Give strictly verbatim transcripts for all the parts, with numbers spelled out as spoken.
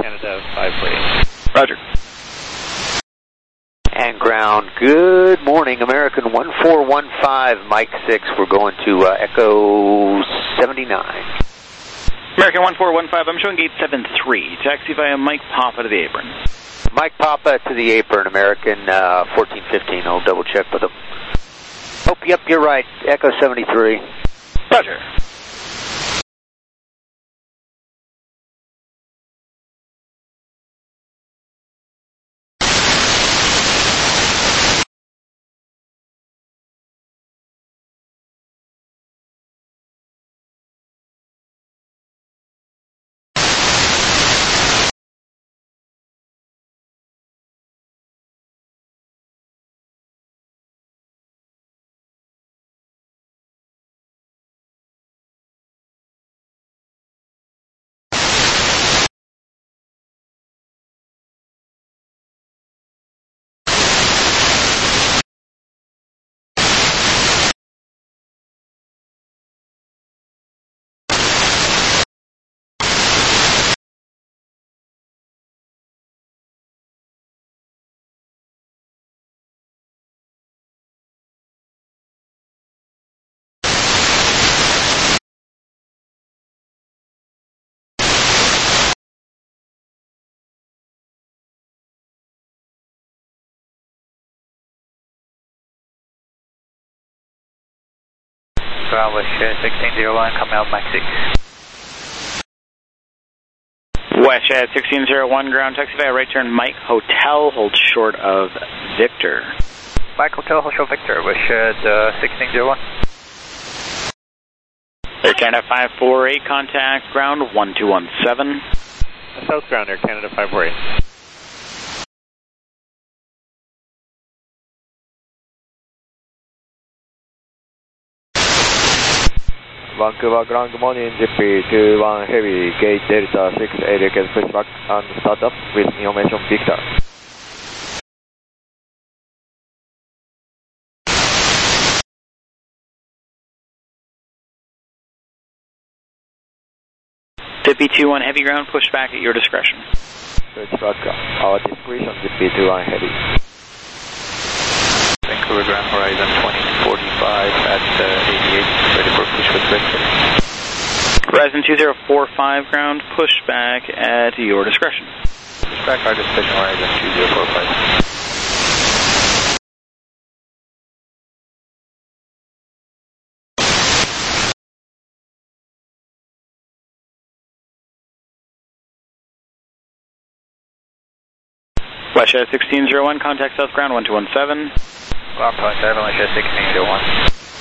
Canada five forty. Roger. And ground, good morning, American one four one five, Mike six, we're going to uh, Echo seventy-nine. American one four one five, I'm showing gate seven three, taxi via Mike Papa to the apron. Mike Papa to the apron, American uh, fourteen fifteen, I'll double check with him. Oh, yep, you're right, Echo seventy-three. Roger. Ground with sixteen zero one, coming out Mike six. West at sixteen zero one, ground taxi via right turn, Mike Hotel, hold short of Victor. Mike Hotel, hold short Victor, with uh, sixteen zero one. Air Canada five four eight, contact ground one two one seven. South ground, Air Canada five four eight. Vancouver ground, good morning, G P two one Heavy, gate Delta six eight, you can push back and start up with information Victor. G P two one Heavy ground, push back at your discretion. Push back, our discretion, G P two one Heavy. Vancouver ground, horizon twenty forty-five at uh, eighty-eight, ready for push with Victor. Horizon two zero four five ground, push back at your discretion. Push back our discretion, horizon two zero four five. West at sixteen zero one, contact south ground one two one seven. one point seven, West at sixteen zero one.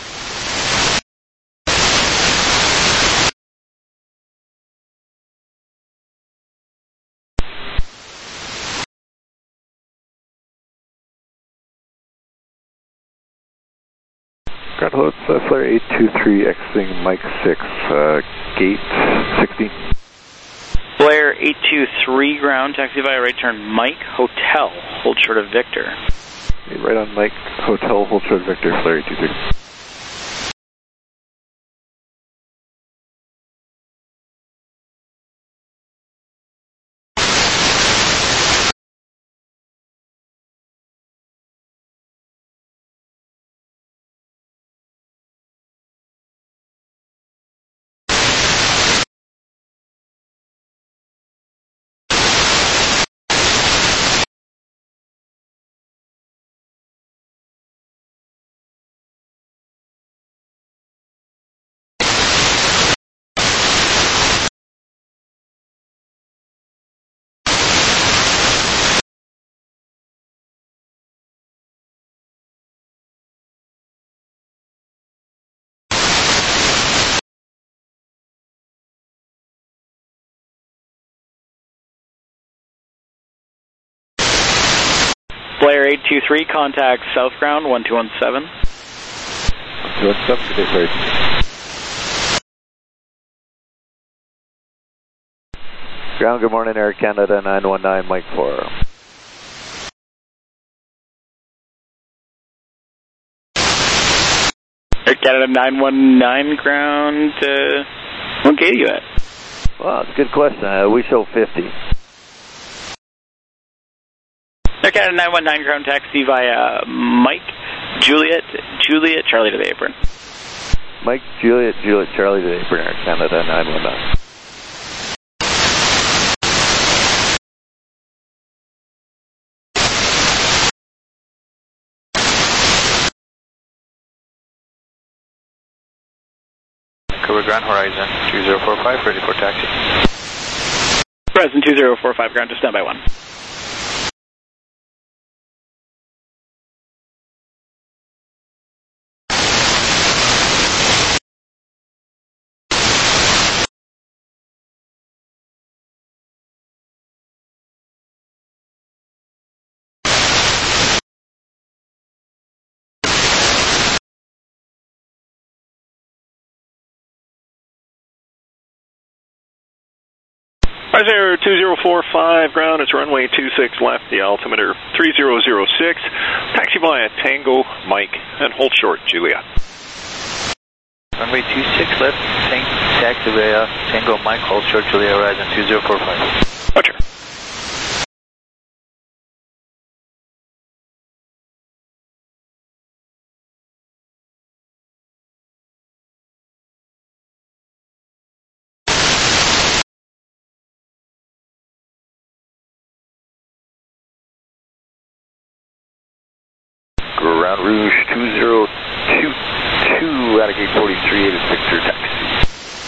Ground hold, uh, flare eight two three, exiting Mike six, uh, gate sixteen. Blair eight two three ground, taxi via right turn, Mike Hotel, hold short of Victor. Right on Mike Hotel, hold short of Victor, flare eight two three. Blair eight two three, contact south ground one two one seven. one two one seven, good day, sorry. Ground, good morning, Air Canada nine one nine, Mike four. Air Canada nine one nine, ground, uh, what gate are you at? Well, it's a good question. Uh, we show fifty. Air Canada nine one nine ground taxi via Mike, Juliet, Juliet, Charlie to the apron. Mike, Juliet, Juliet, Charlie to the apron, Air Canada nine one nine. Vancouver Grand Horizon two zero four five, ready for taxi. Horizon two zero four five, ground to standby one. Air two zero four five, ground, it's runway two six left, the altimeter three zero zero six, taxi via Tango, Mike, and hold short, Juliet. Runway two six left, tank, taxi via Tango, Mike, hold short, Juliet, Horizon two zero four five. Roger. Ground Rouge two zero two two, out of gate forty-three, it is Victor taxi.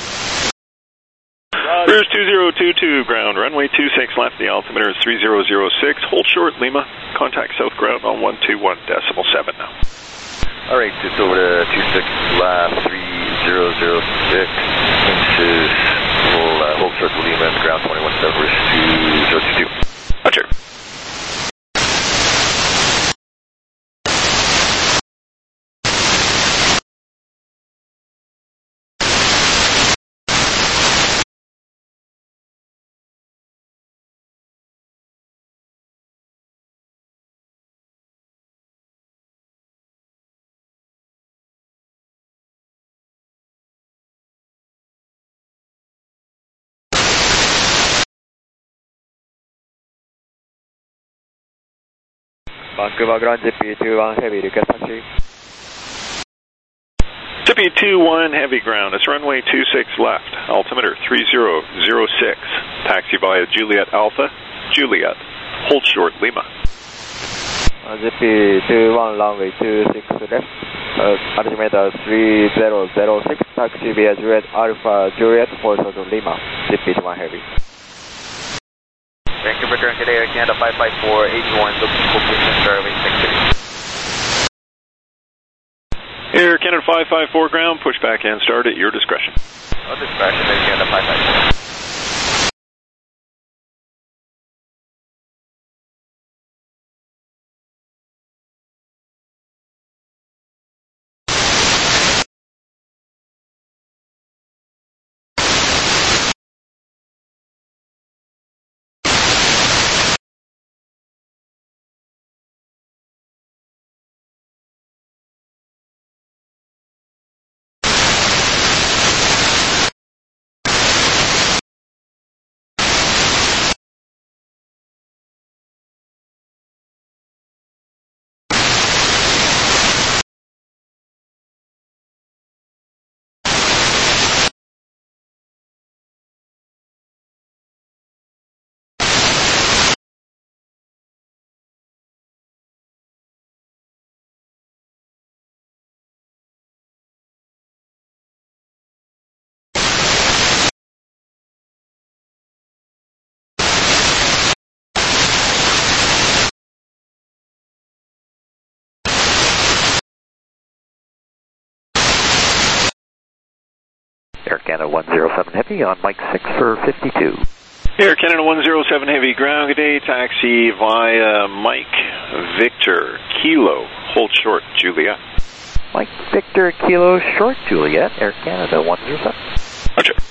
Rouge two zero two two, ground, runway two six left, the altimeter is three zero zero six, hold short, Lima, contact south ground on one two one decimal seven now. Alright, it's over to two six left, three zero zero six inches, we'll uh, hold short to Lima, and ground twenty-one seven, two zero two two. Roger. Vancouver Ground J P two one Heavy, request taxi. J P two one Heavy, ground, it's runway two six left, altimeter three zero zero six, taxi via Juliet Alpha, Juliet, hold short, Lima. Uh, J P two one runway two six left, uh, altimeter three zero zero six, taxi via Juliet Alpha, Juliet, hold short to Lima, J P two one Heavy. Vancouver Grand Air Canada five five four eight one, looking for business service, activity. Air Canada five five four, ground, push back and start at your discretion. Oh, discretion, Air Canada five five four. Air Canada one zero seven Heavy on Mike six for fifty-two. Air Canada one zero seven Heavy, ground, good day, taxi via Mike Victor Kilo, hold short, Juliet. Mike Victor Kilo short, Juliet, Air Canada one zero seven. Roger.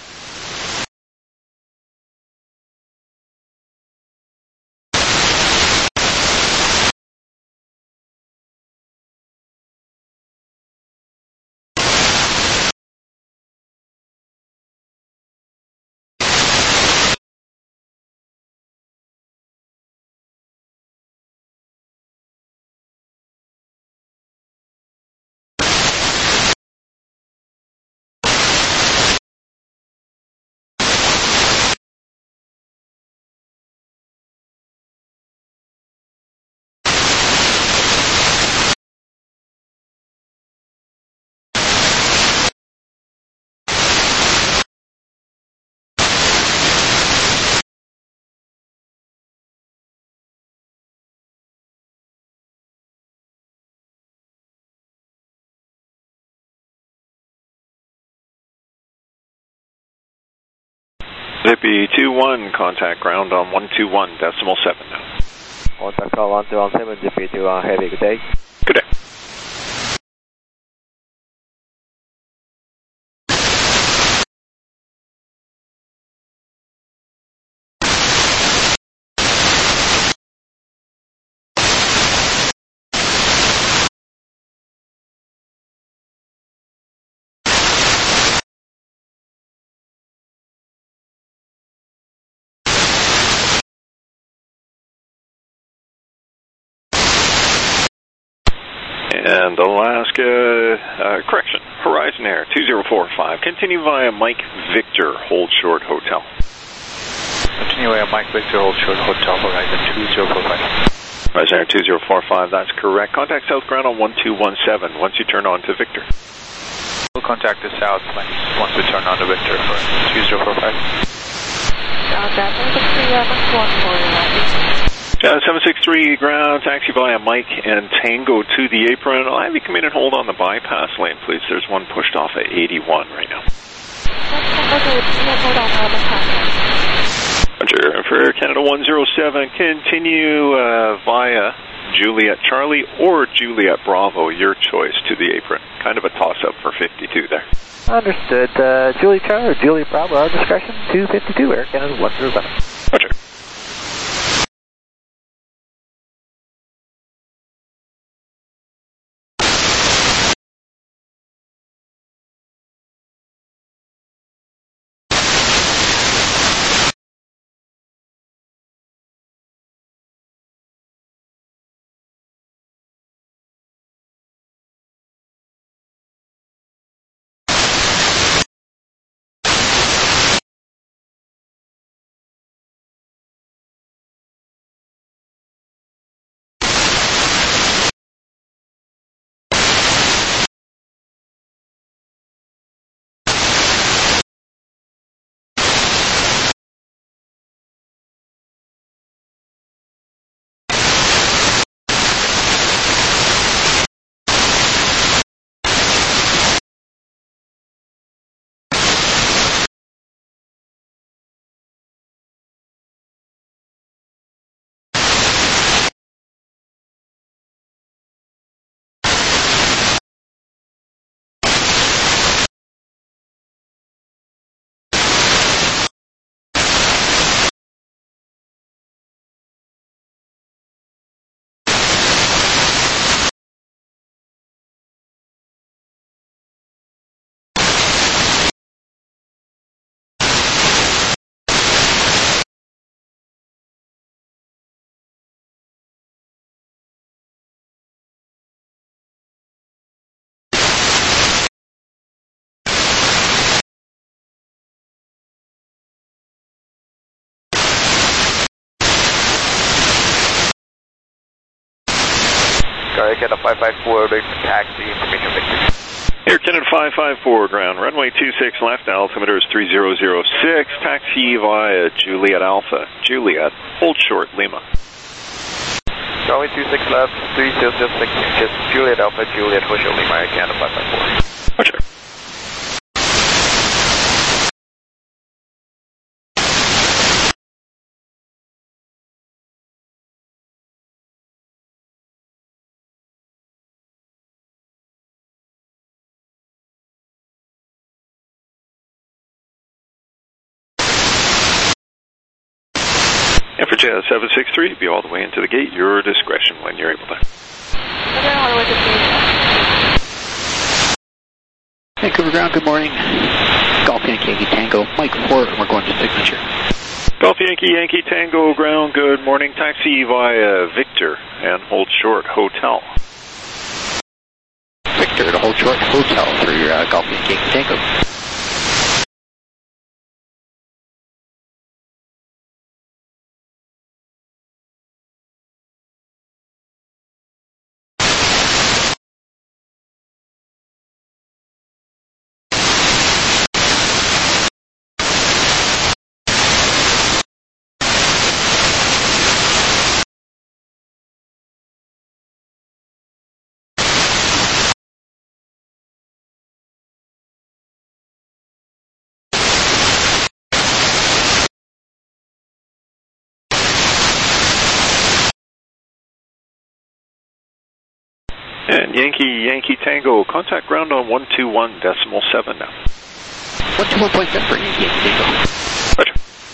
Zippy two one, contact ground on one two one decimal seven now. Contact on one two one seven, Zippy two one Heavy, good day. Good day. And Alaska, uh, correction, Horizon Air two zero four five. Continue via Mike Victor, hold short hotel. Continue via Mike Victor, hold short hotel, Horizon two zero four five. Horizon Air two zero four five, that's correct. Contact south ground on one two one seven once you turn on to Victor. We'll contact the south once we turn on to Victor for two zero four five. Uh, seven six three ground, taxi via Mike and Tango to the apron. I'll have you come in and hold on the bypass lane, please. There's one pushed off at eighty-one right now. Roger. For Canada one zero seven, continue uh, via Juliet Charlie or Juliet Bravo, your choice, to the apron. Kind of a toss-up for fifty-two there. Understood. Uh, Juliet Charlie or Juliet Bravo, our discretion, two fifty-two, Air Canada one zero seven. Roger. Air Canada five five four, taxi information Victor. Air Canada five five four, ground, runway two six left, altimeter is three zero zero six, taxi via Juliet Alpha, Juliet, hold short, Lima. Runway two six left, three zero zero six inches, Juliet Alpha, Juliet, hold short, Lima, Air Canada five five four. Roger. And for Jazz seven six three, be all the way into the gate, your discretion when you're able to. Vancouver ground, good morning. Golf Yankee Yankee Tango, Mike four, and we're going to signature. Golf Yankee Yankee Tango, ground, good morning. Taxi via Victor and hold short, hotel. Victor to hold short, hotel for your uh, Golf Yankee Yankee Tango. And Yankee, Yankee Tango, contact ground on one two one decimal seven now. one two one point seven for Yankee, Yankee Tango. Roger.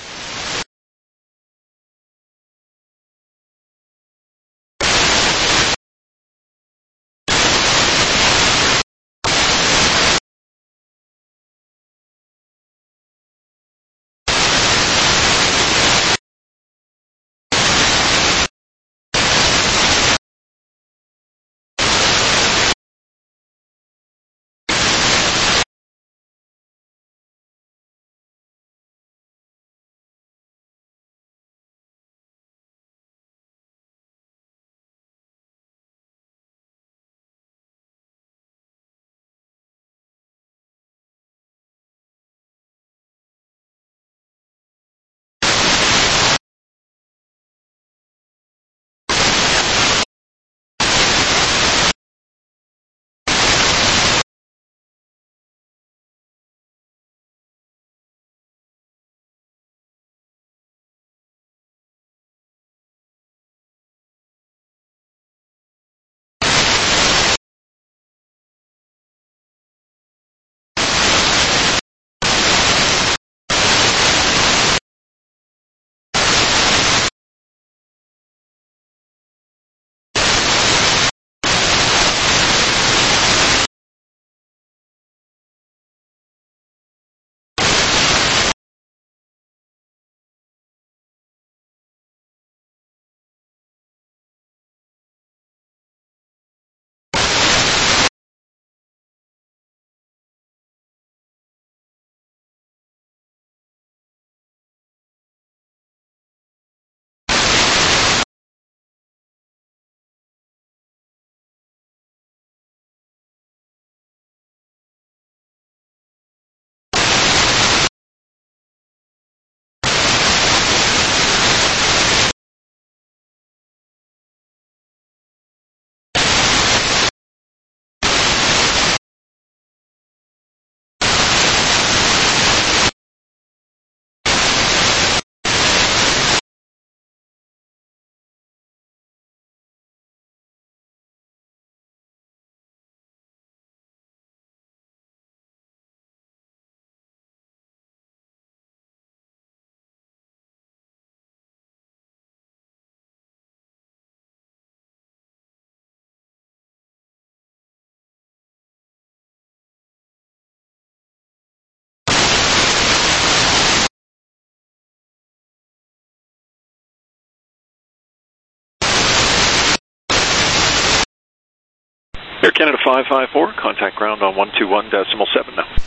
Air Canada five five four, contact ground on one two one decimal seven now.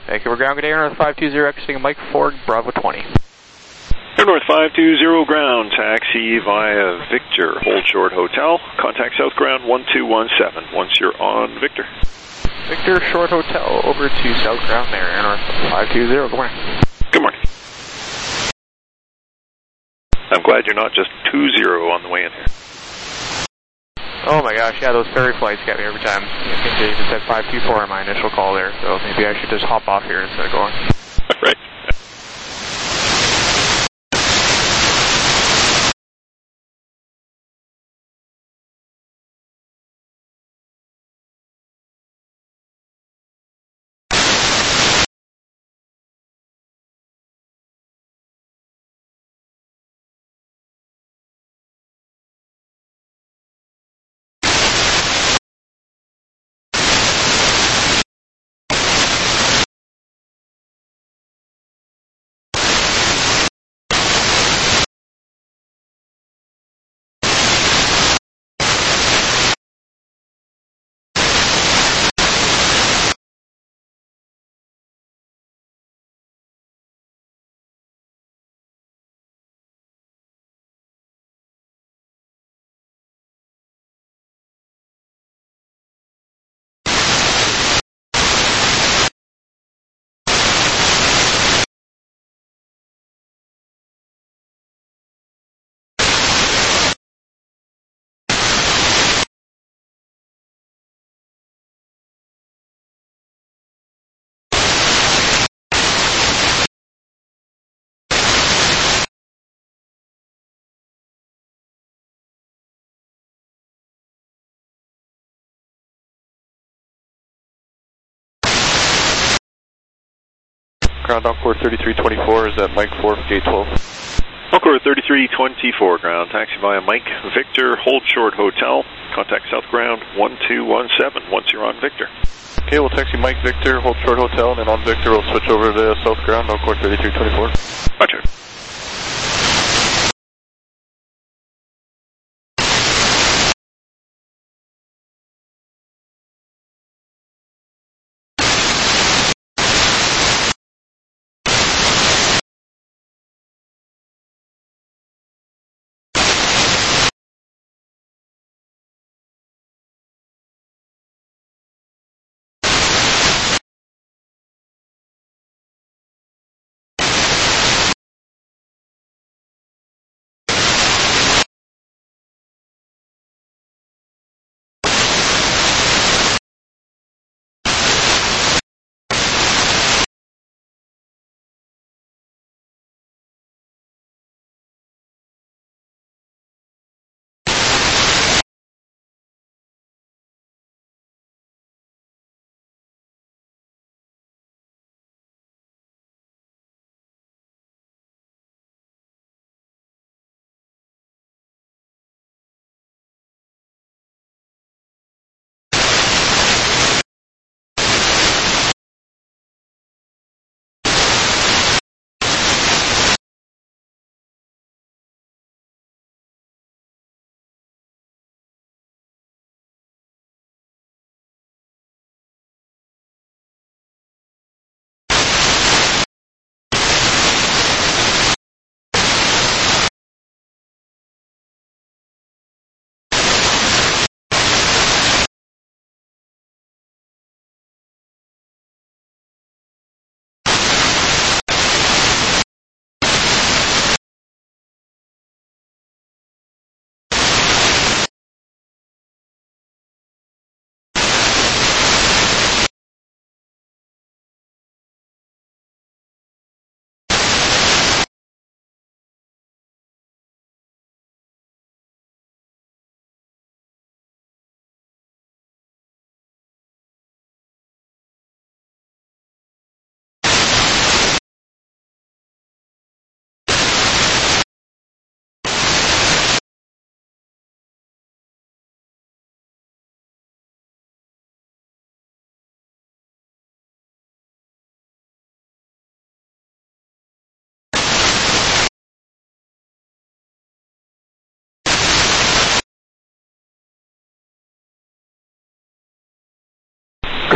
Vancouver ground, good day, Air North five two zero, exiting Mike four, Bravo twenty. Air North five two zero ground, taxi via Victor, hold short hotel, contact south ground one two one seven once you're on Victor. Victor, short hotel, over to south ground there, Air North five two zero, good morning. Good morning. I'm glad you're not just two zero on the way in here. Oh my gosh, yeah, those ferry flights get me every time. I think they even said five two four on my initial call there, so maybe I should just hop off here instead of going. Right. Ground Encore thirty-three twenty-four is at Mike four, gate twelve. Encore thirty-three twenty-four ground, taxi via Mike Victor, hold short hotel, contact south ground one two one seven once you're on Victor. Okay, we'll taxi Mike Victor, hold short hotel, and then on Victor we'll switch over to south ground, Encore thirty-three twenty-four. Roger.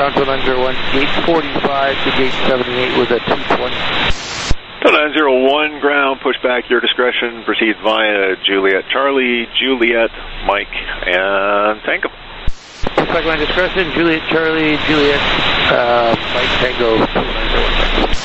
Contour nine zero one, gate forty-five to gate seventy-eight with a two twenty. nine zero one, ground, push back, your discretion, proceed via Juliet Charlie, Juliet, Mike, and Tango. Push back line discretion, Juliet Charlie, Juliet, uh, Mike Tango, nine zero one.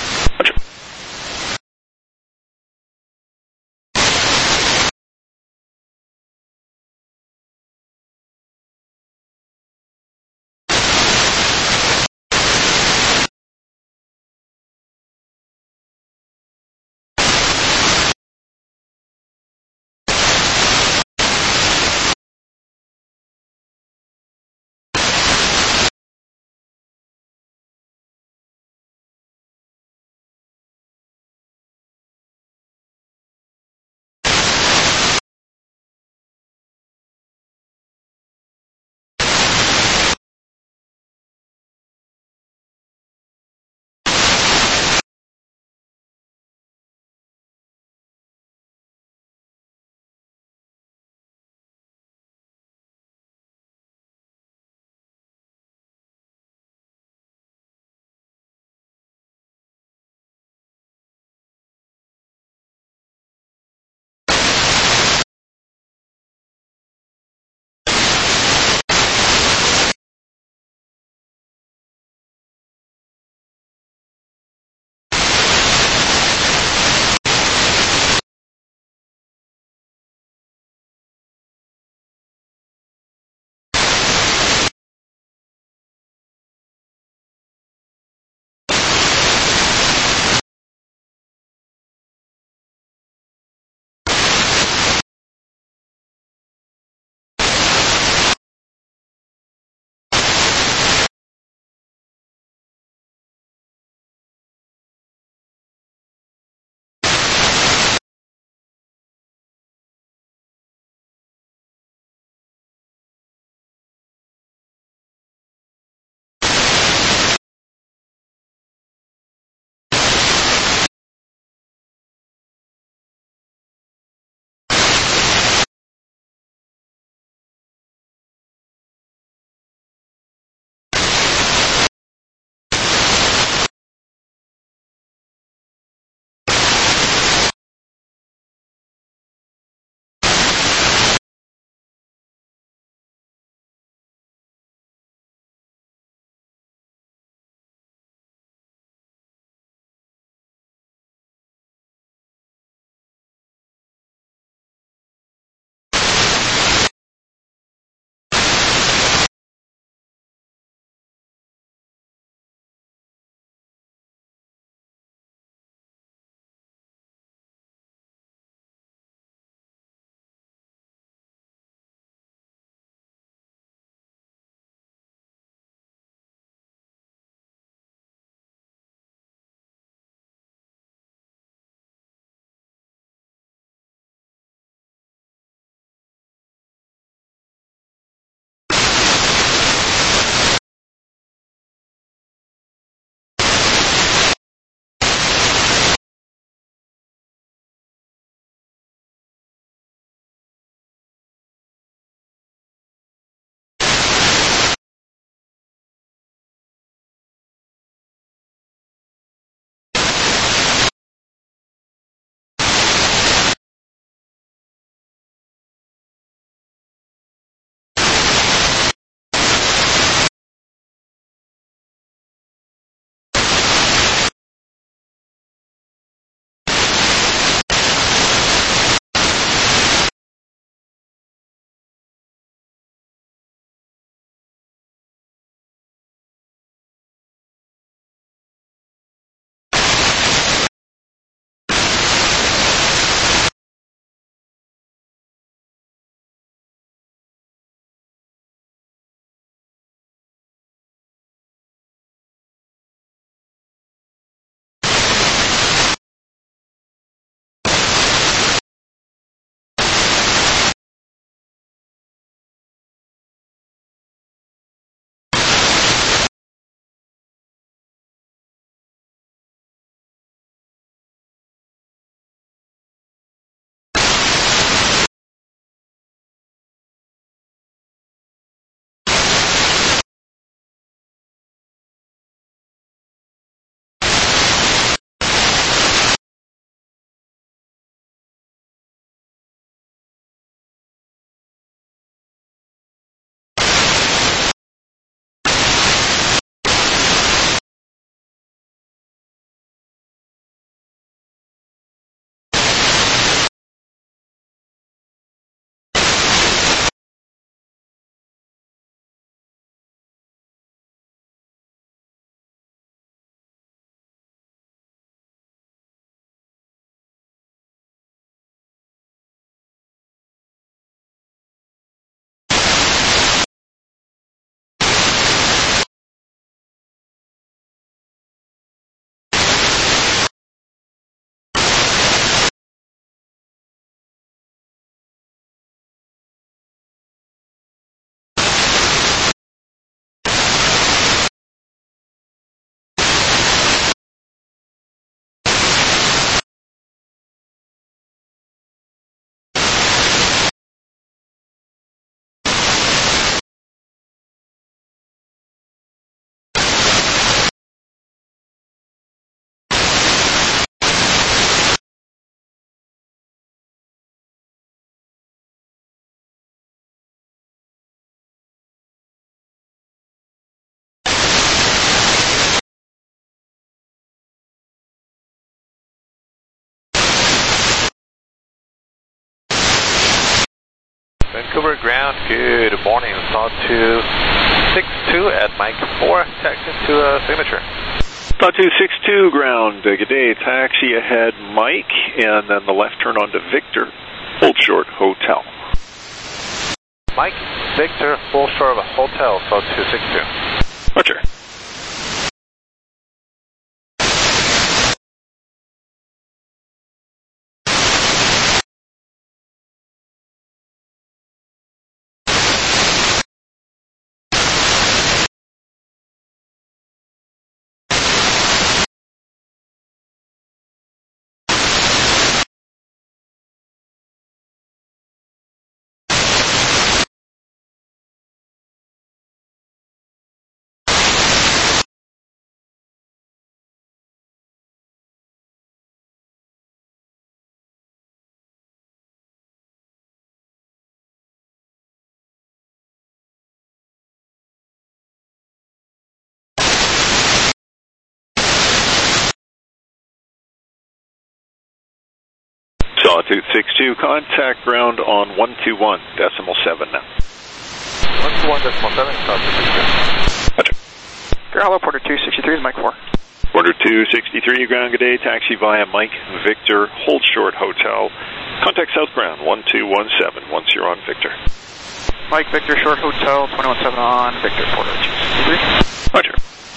Vancouver ground, good morning. Saw two six two at Mike four, taxi to uh, signature. Saw two six two ground, uh, good day, taxi ahead Mike, and then the left turn onto Victor, hold short hotel. Mike, Victor, full short of a hotel, Saw two six two. Roger. Sawtooth six two, contact ground on one two one, decimal seven now. one two one, decimal seven, Sawtooth six two. Roger. Hello, Porter two sixty-three is Mike four. Porter two sixty-three, ground, good day, taxi via Mike, Victor, hold short hotel, contact south ground one two one seven once you're on Victor. Mike, Victor, short hotel, twenty-one seven on Victor, Porter two sixty-three. Roger.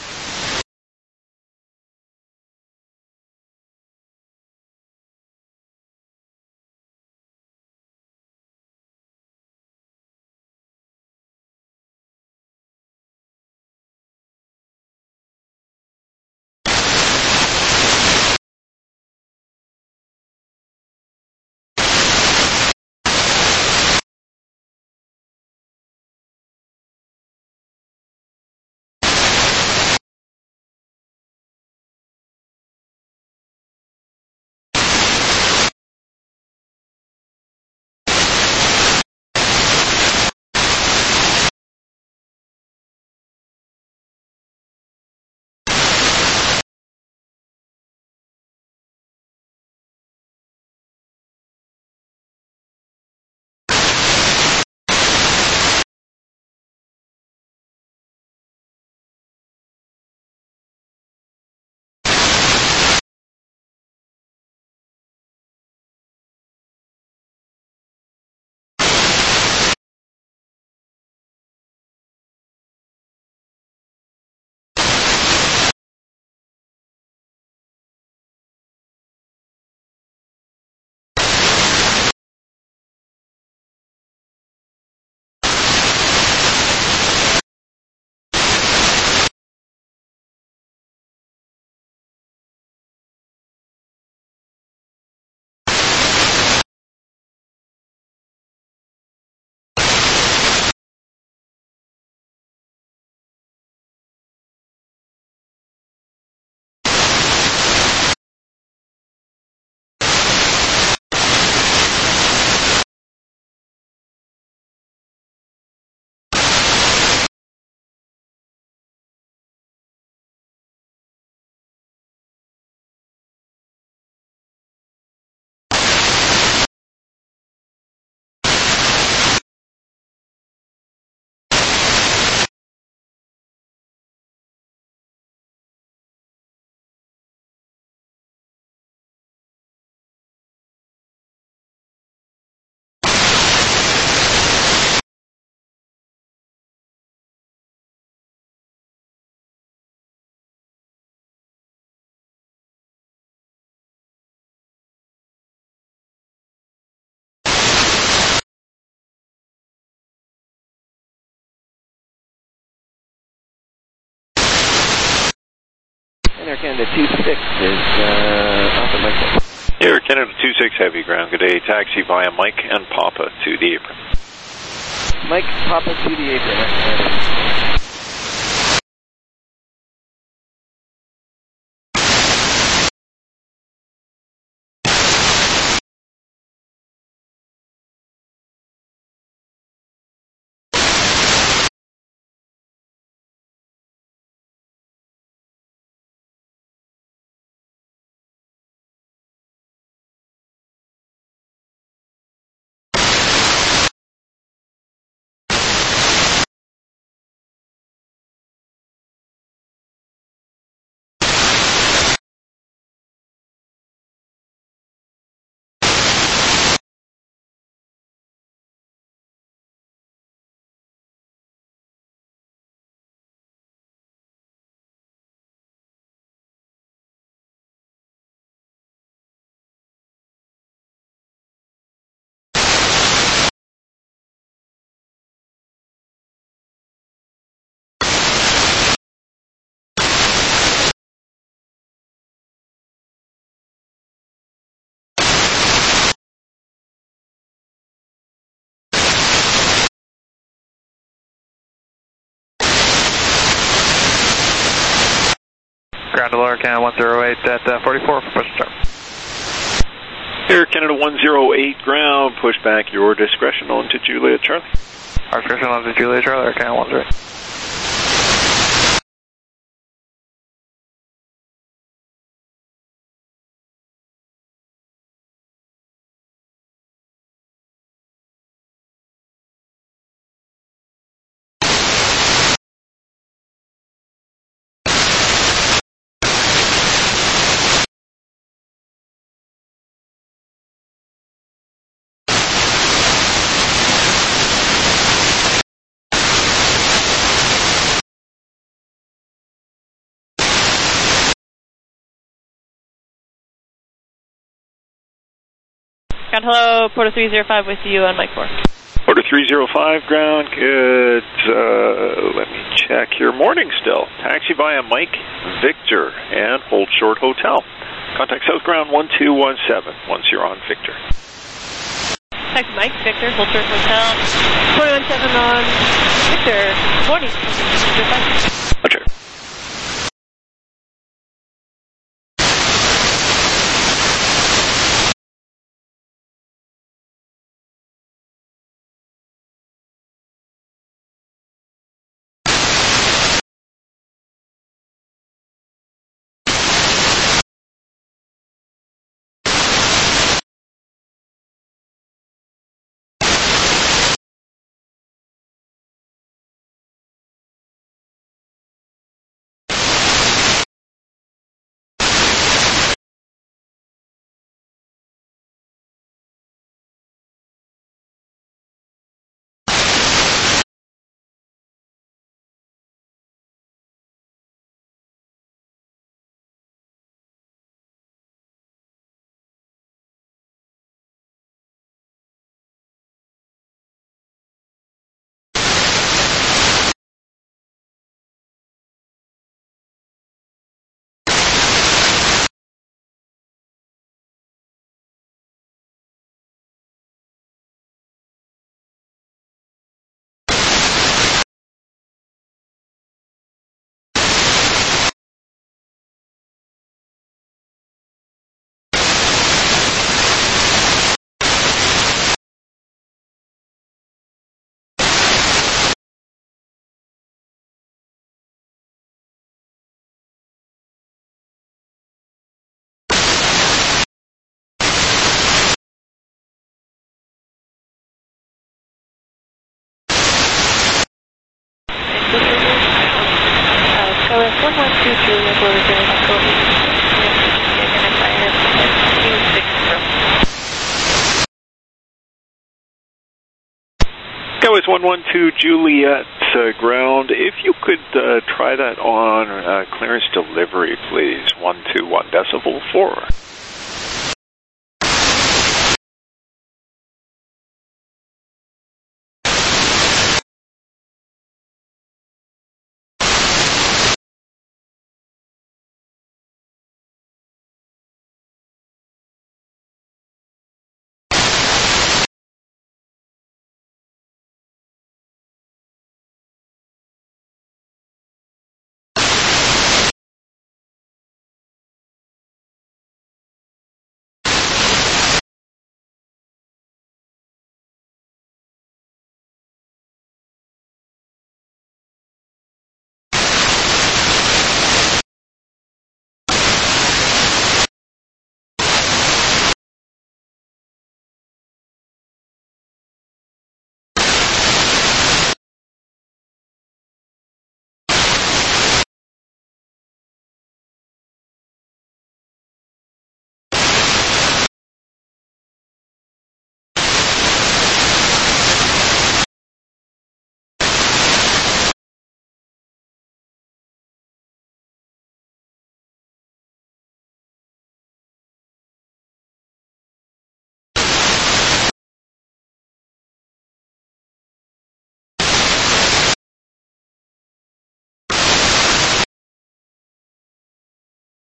Air Canada two six is uh, Alpha Mike. Air Canada two six heavy ground, good day, taxi via Mike and Papa to the apron. Mike, Papa to the apron. Ground to Lower Canada one zero eight at uh, forty-four for push start. Air Canada one zero eight ground, push back your discretion on to Juliet Charlie. Our discretion on to Juliet Charlie, Air Canada one zero eight. Ground, hello, Porter three zero five with you on Mike four. Porter three zero five ground, good. Uh, let me check your morning still. Taxi via Mike Victor and hold short hotel. Contact South Ground one two one seven once you're on Victor. Taxi Mike Victor, hold short hotel. two one seven on Victor. Morning. Roger. one one two Julia, Florida, Skyway one one two Juliet uh, ground. If you could uh, try that on uh, clearance delivery, please. one two one decibel four.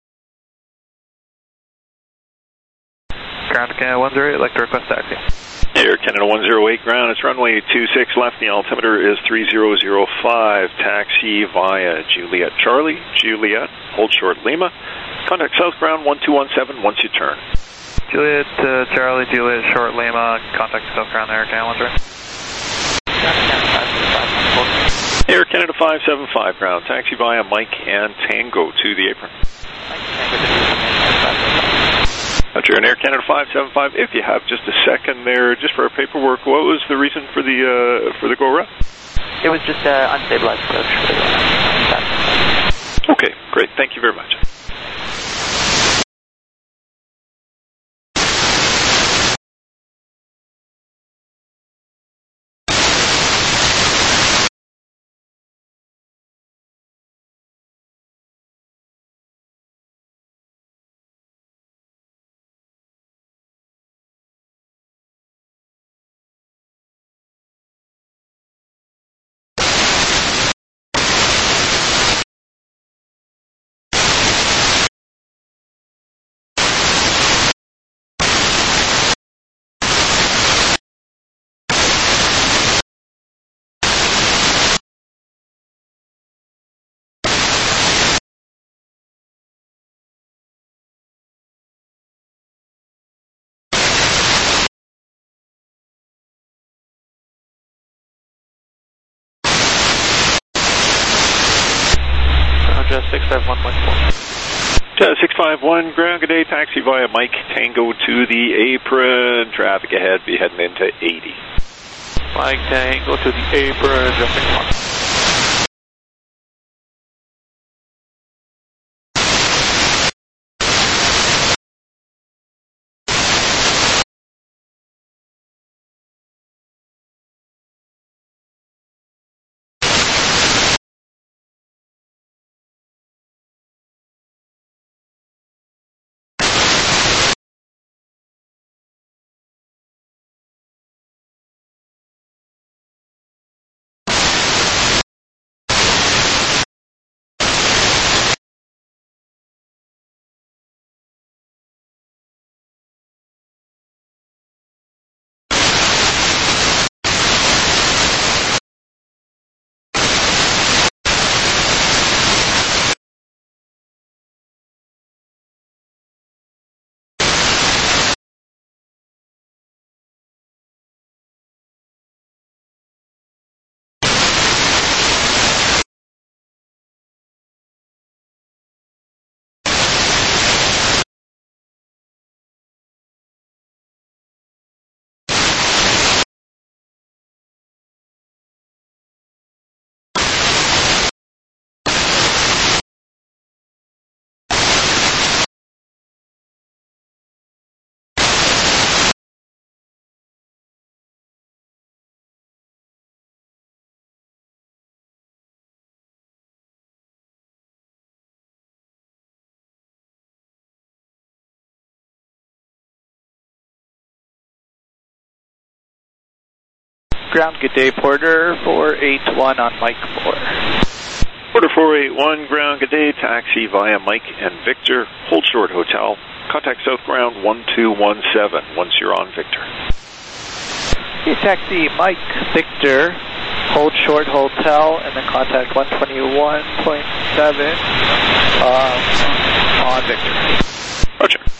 Ground to Canada one zero eight, like to request taxi. Air Canada one zero eight ground, it's runway two six left, the altimeter is three zero zero five, taxi via Juliet Charlie, Juliet, hold short Lima, contact south ground one two one seven once you turn. Juliet, uh, Charlie, Juliet, short Lima, contact south ground Air Canada one three. Air Canada five seven five ground, taxi via Mike and Tango to the apron. Roger, and Air Canada five seven five, if you have just a second there, just for our paperwork, what was the reason for the uh, for the go around? It was just uh, unstabilized approach. Okay, great. Thank you very much. six five one one four. Uh, six five one, ground, good day, taxi via Mike, Tango to the apron, traffic ahead, be heading into eighty. Mike, Tango to the apron, jumping one. Ground, good day, Porter, four eight one on Mike four. Porter four eight one, ground, good day, taxi via Mike and Victor, hold short hotel, contact south ground one two one seven once you're on Victor. Okay, taxi Mike, Victor, hold short hotel, and then contact one twenty-one point seven um, on Victor. Roger.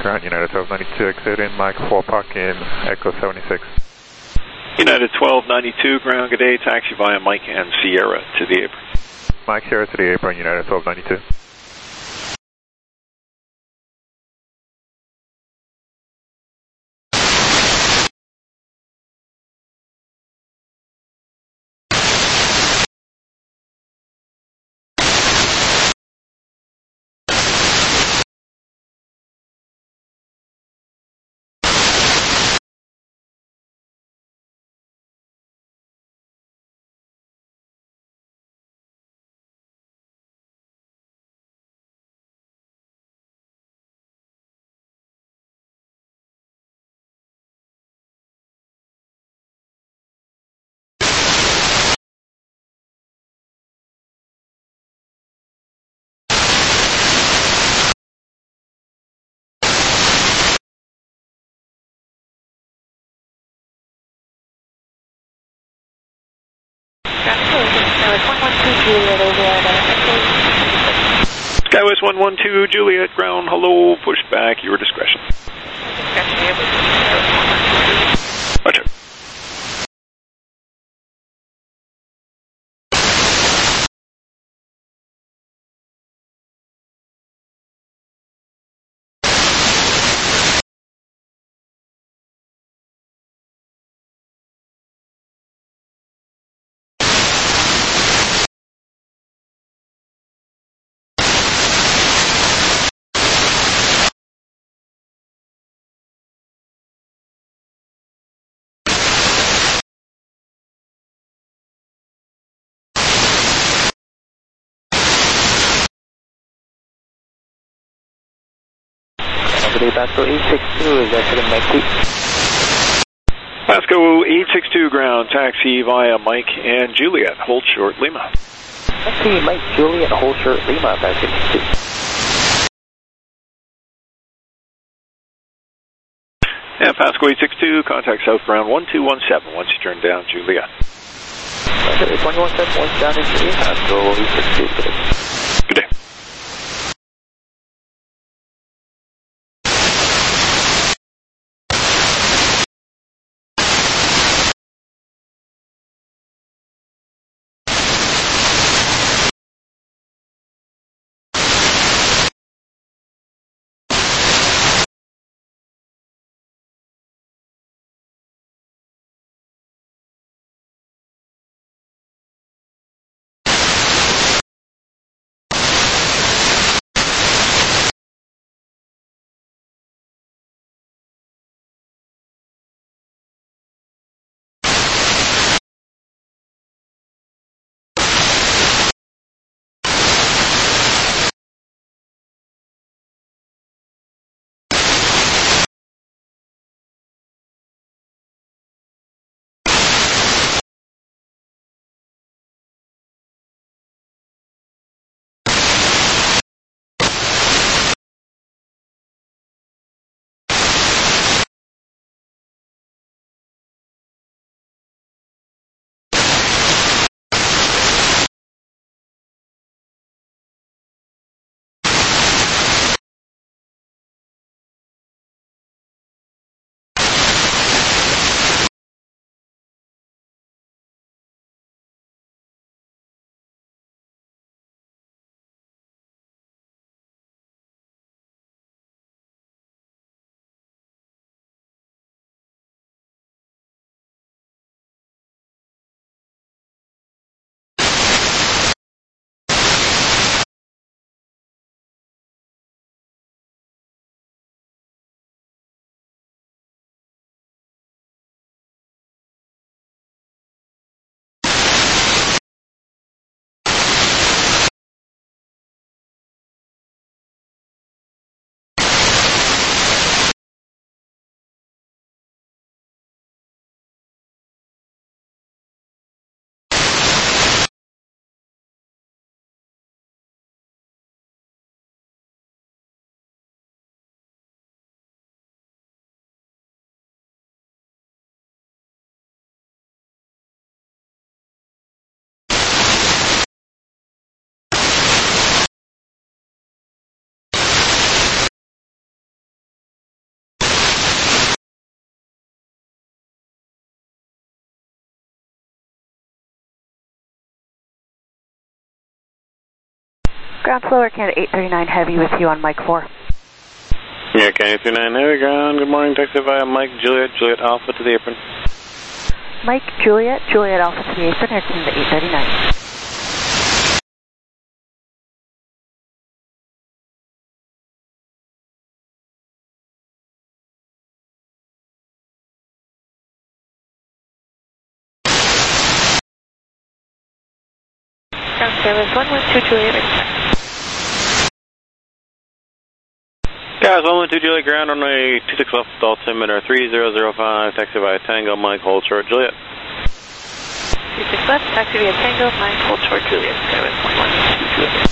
ground, United twelve ninety-two, exit in Mike four Park in Echo seventy-six. United twelve ninety-two, ground, good day, taxi via Mike and Sierra to the apron. Mike Sierra to the apron, United twelve ninety-two. Skywest one one two, Juliet, ground, hello, push back, your discretion. Roger. Pasco eight six two, is that for the Mike two? Pasco eight six two, ground, taxi via Mike and Juliet, hold short, Lima. Taxi Mike, Juliet, hold short, Lima, Pasco eight six two. And Pasco eight six two, contact southbound one two one seven once you turn down Juliet. one one seven, once down in Juliet, Pasco eight six two, good day. Good day. Ground flow, Air Canada eight thirty-nine Heavy with you on Mike four. Air Canada eight thirty-nine Heavy ground, good morning, taxi via Mike, Juliet, Juliet Alpha to the apron. Mike, Juliet, Juliet Alpha to the apron, Air Canada eight thirty-nine. Ground service one one two Juliet. Guys, one one two Juliet ground on a two six left altimeter three zero zero five, taxi via Tango, Mike, hold short, Juliet. two six left, taxi via Tango, Mike, hold short, Juliet, service one one two Juliet.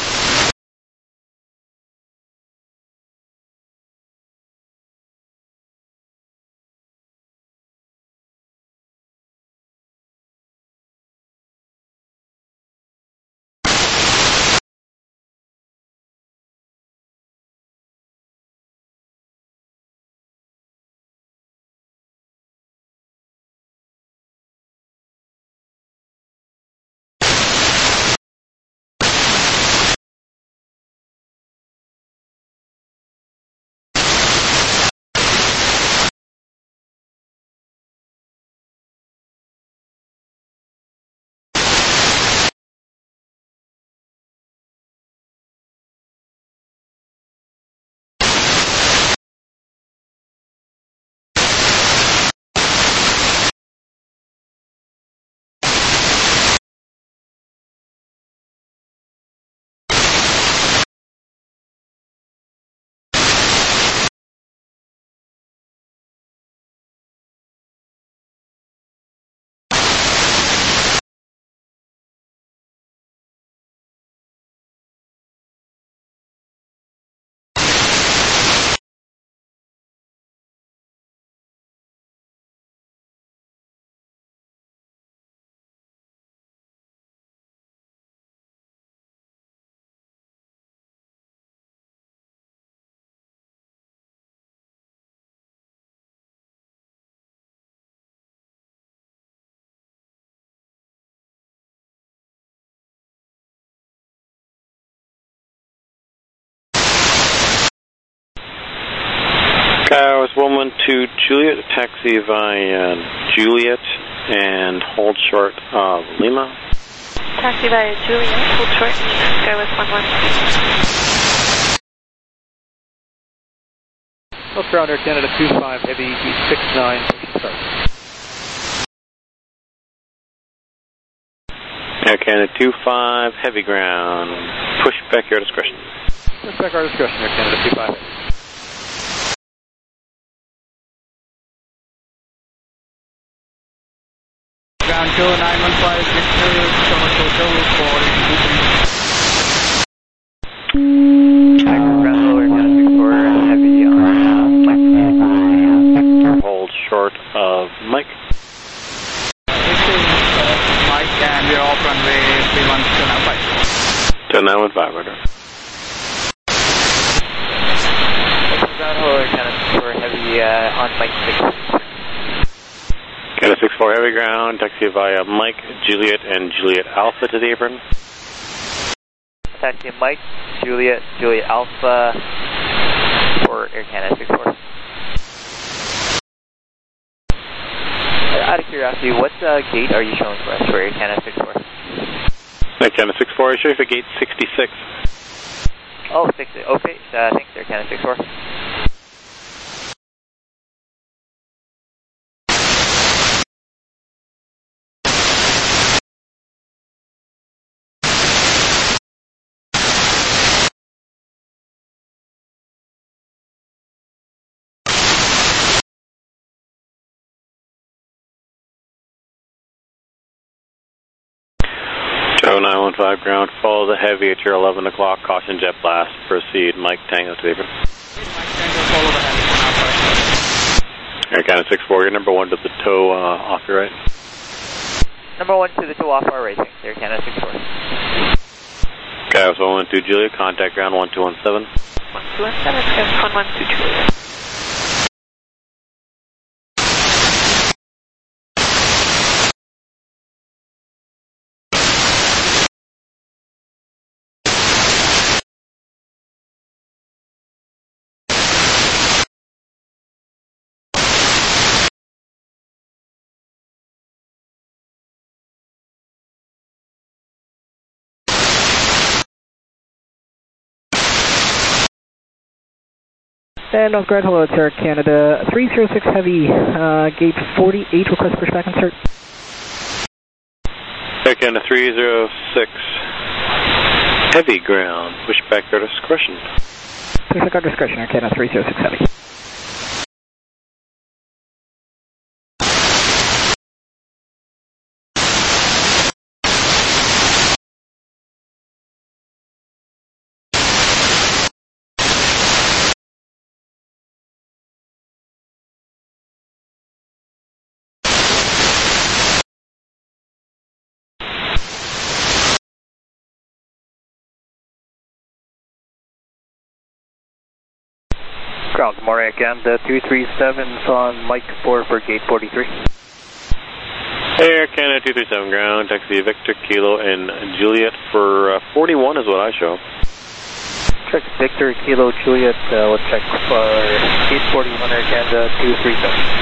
Cows one one two Juliet, taxi via Juliet and hold short of Lima. Taxi via Juliet, hold short, Skywest one one two. North ground Air Canada two five Heavy six nine, start. Air Canada two five Heavy ground, push back your discretion. Push back our discretion, Air Canada two five Heavy. Ground two nine one five Victor, Commercial Hotel for Ground flow, Air Canada six four Heavy on Mike. Hold short of Mike. This is uh, Mike and we are off runway three one two nine five. two nine one five, order. Ground flow, Air Canada six four Heavy uh, on Mike six. Canada six four Heavy ground, taxi via Mike, Juliet, and Juliet Alpha to the apron. Taxi Mike, Juliet, Juliet Alpha for Air Canada six four. Out of curiosity, what uh, gate are you showing for us for Air Canada six four? Air Canada six four, I show you for gate sixty-six. Oh, sixty. Okay, uh, thanks, Air Canada six four. Joe nine one five ground, follow the Heavy at your eleven o'clock, caution jet blast, proceed, Mike Tango to the apron. Air Canada six four, you're number one to the toe uh, off your right. Number one to the toe off our right, thanks, Air Canada six four. Coyote one one two Juliet, contact ground one two one seven. one two one seven, Coyote one one two Juliet. And off ground, hello, it's Air Canada, three zero six Heavy, uh, gate forty-eight, request pushback insert. Air Canada three zero six Heavy ground, pushback or discretion. Pushback or discretion, Air Canada three zero six Heavy. Ground, good morning again. The two three seven's on Mike four for gate forty-three. Air Canada two three seven ground, taxi Victor, Kilo, and Juliet for uh, forty-one is what I show. Check Victor, Kilo, Juliet, uh, let's check for gate forty-one, Air Canada two three seven.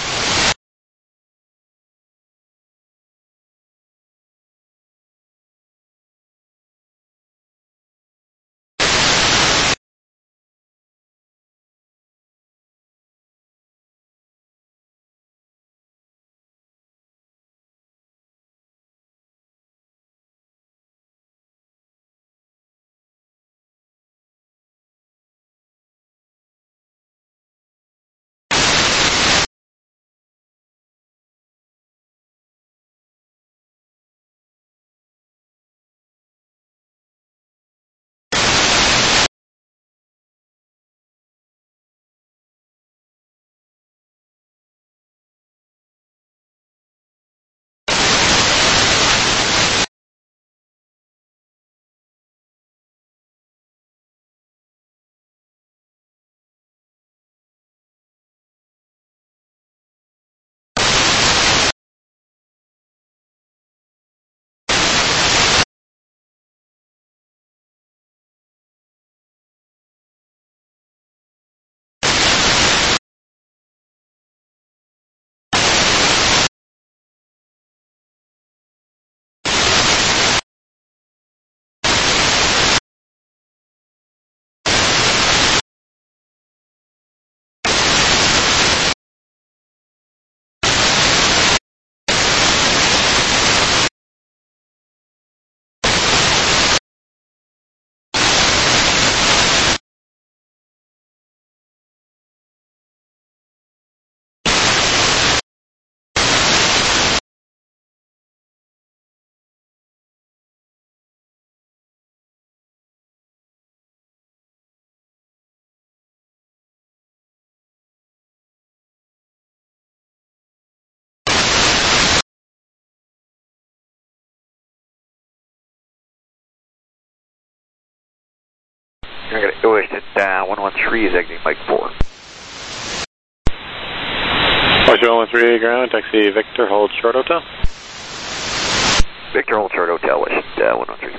I'm going to go ahead down. one one three is exiting Mike four. Roger, one one three ground, taxi Victor, hold short hotel. Victor, hold short hotel, wish uh, one one three.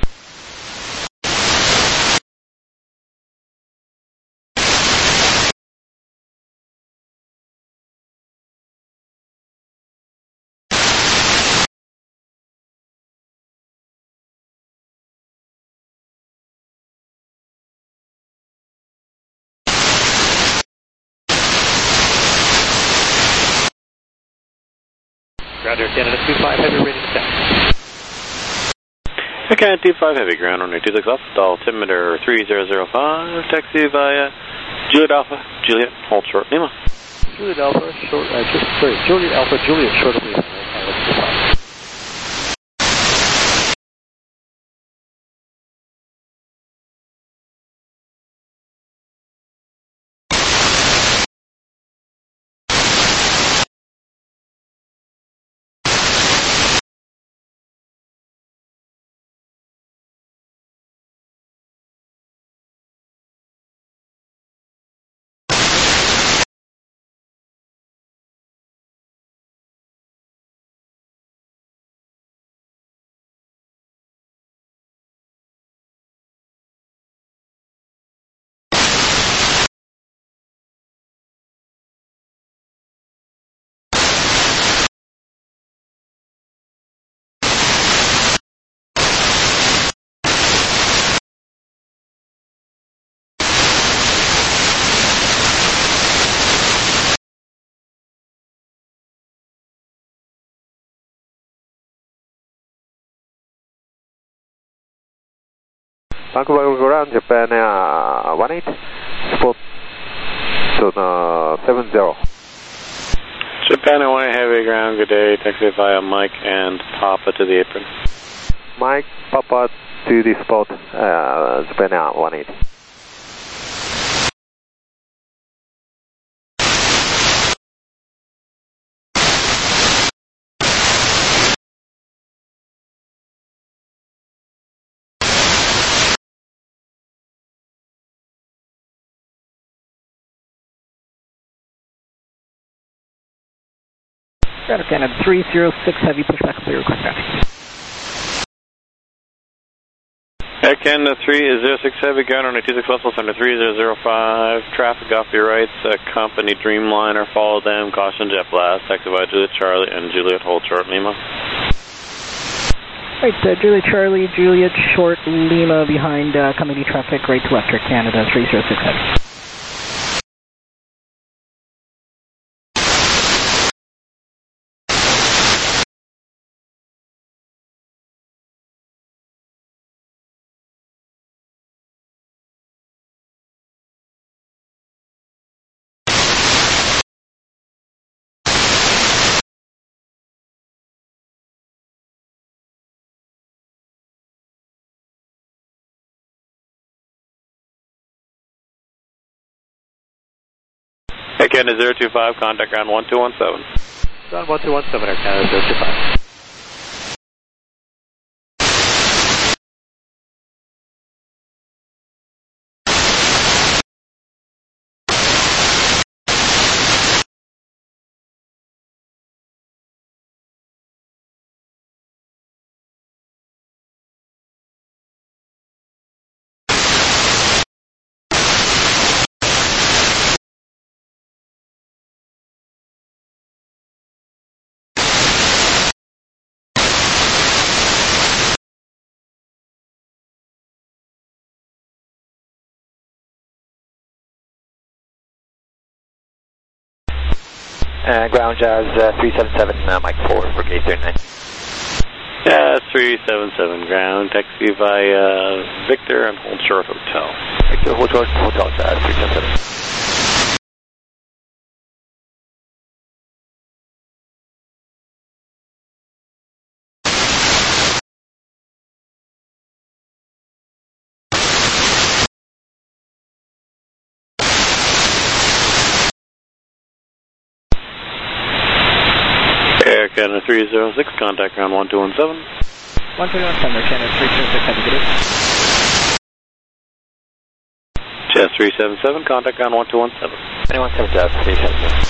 Ground Air Canada two five Heavy, ready to down. Air Canada two five Heavy, ground runway two six left, altimeter three zero zero five, taxi via Juliet Alpha, Juliet, hold short Lima. Juliet Alpha, short, uh, just, sorry, Juliet Alpha, Juliet, short of Lima. Vancouver ground, Japan uh, one eight, spot to uh, seven zero. Japan one eight heavy ground, good day, taxi via Mike and Papa to the apron. Mike, Papa to the spot, uh, Japan one eight. Ground Canada three zero six heavy, pushback clear, request traffic. Air Canada three zero six heavy, ground on two six left, under three zero zero five, traffic off your rights, uh, company Dreamliner, follow them, caution jet blast, taxi by Juliet Charlie and Juliet hold short Lima. Right, uh, Juliet Charlie, Juliet short Lima behind uh, company traffic, right to left, Air Canada three zero six heavy. Air Canada zero two five, contact ground one two one seven. Ground one two one seven, Air Canada zero two five. Uh, ground Jazz uh, three seven seven, uh, Mike four for gate thirty-nine. Yeah, three seven seven ground, taxi via Victor and hold short hotel. Victor, hold short hotel, Jazz three seven seven. Air Canada three zero six, contact ground one two one seven. one two one seven, Air Canada three zero six, heavy, good day. Jazz three seven seven, contact ground one two one seven. three one seven, Jazz three seven seven.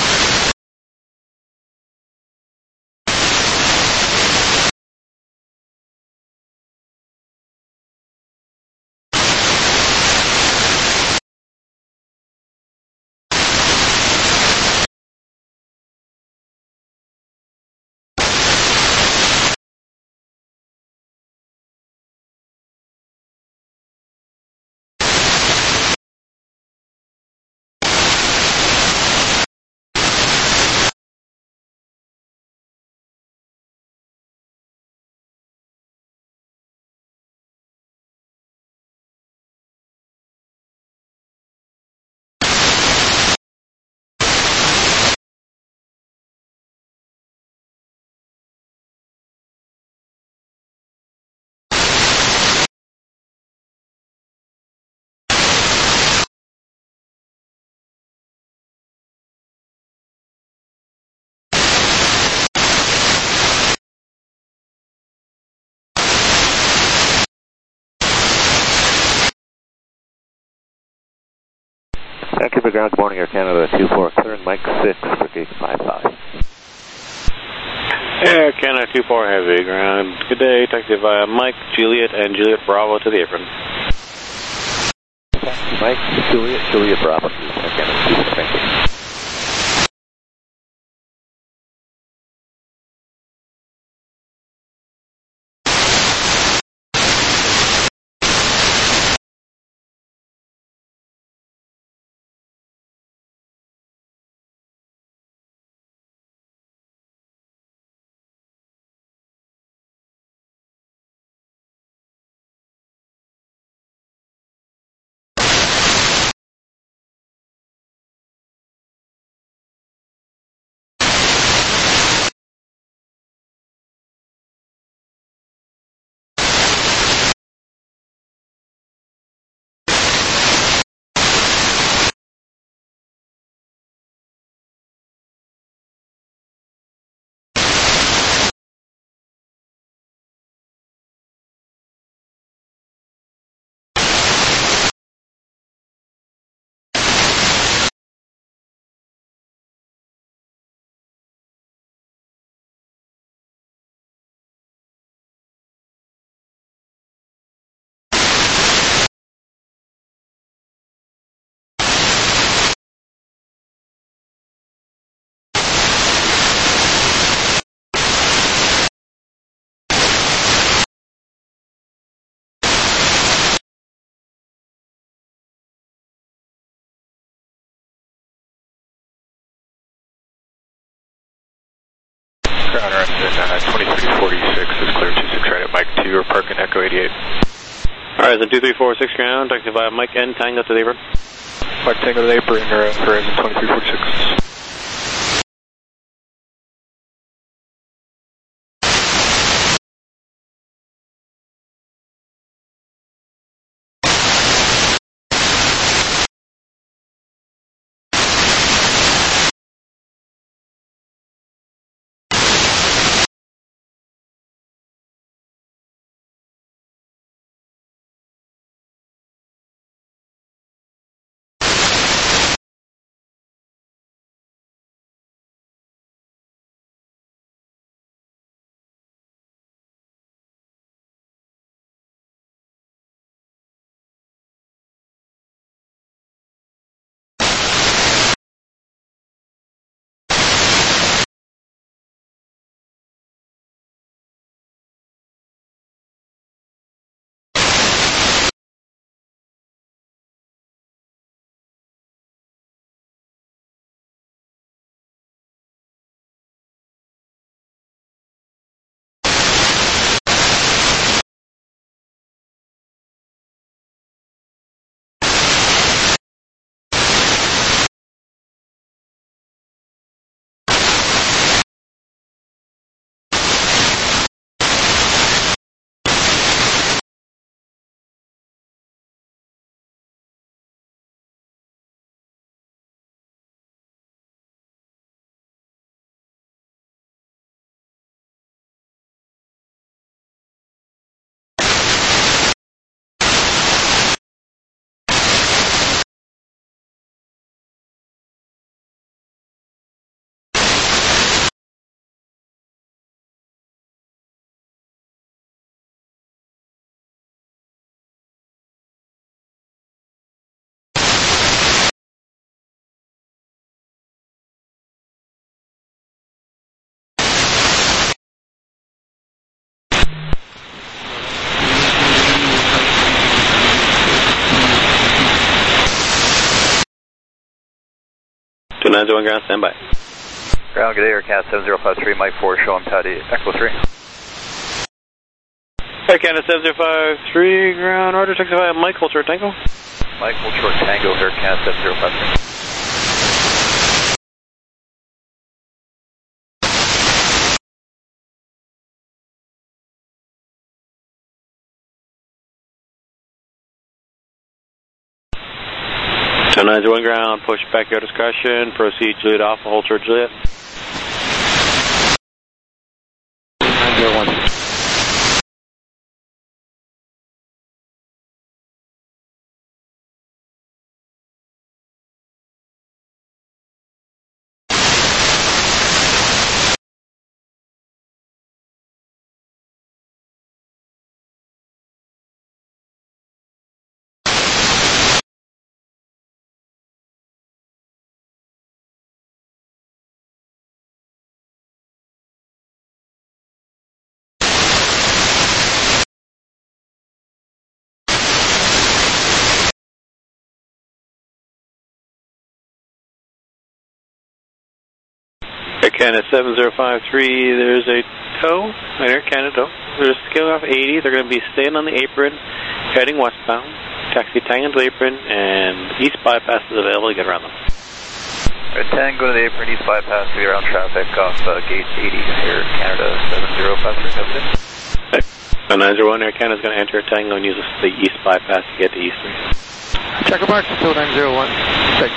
Vancouver ground, good morning, Air Canada two four, clearing Mike six for gate five five. Air Canada two four heavy ground, good day, taxi via Mike, Juliet, and Juliet Bravo to the apron. Mike, Juliet, Juliet Bravo, Air Canada two four, thank you. you were parking Echo eighty-eight. Alright, then two three four six ground, taxi via Mike N, Tango to the apron. Mike Tango to the apron, you're at Horizon twenty-three forty-six. two nine zero one ground, stand by. Ground, good day, Aircat seven zero five three, Mike four, show him Taddy, Echo three. Air Canada seven zero five three, ground, order, taxi via Mike, hold short Tango. Mike, hold short Tango, Aircat seven zero five three. two nine zero one ground, push back your discretion, proceed Juliet Alpha, hold short Juliet. nine zero one. Air Canada seven zero five three, there's a tow, Air Canada, there's scaling off eighty, they're going to be staying on the apron, heading westbound, taxi Tango to the apron, and east bypass is available to get around them. Alright, ten, go to the apron, east bypass to get around traffic off uh, gate eighty, Air Canada seven zero five three, have a good day. So nine zero one, Air Canada is going to enter Tango and use the east bypass to get to East three. Checker mark until nine zero one six.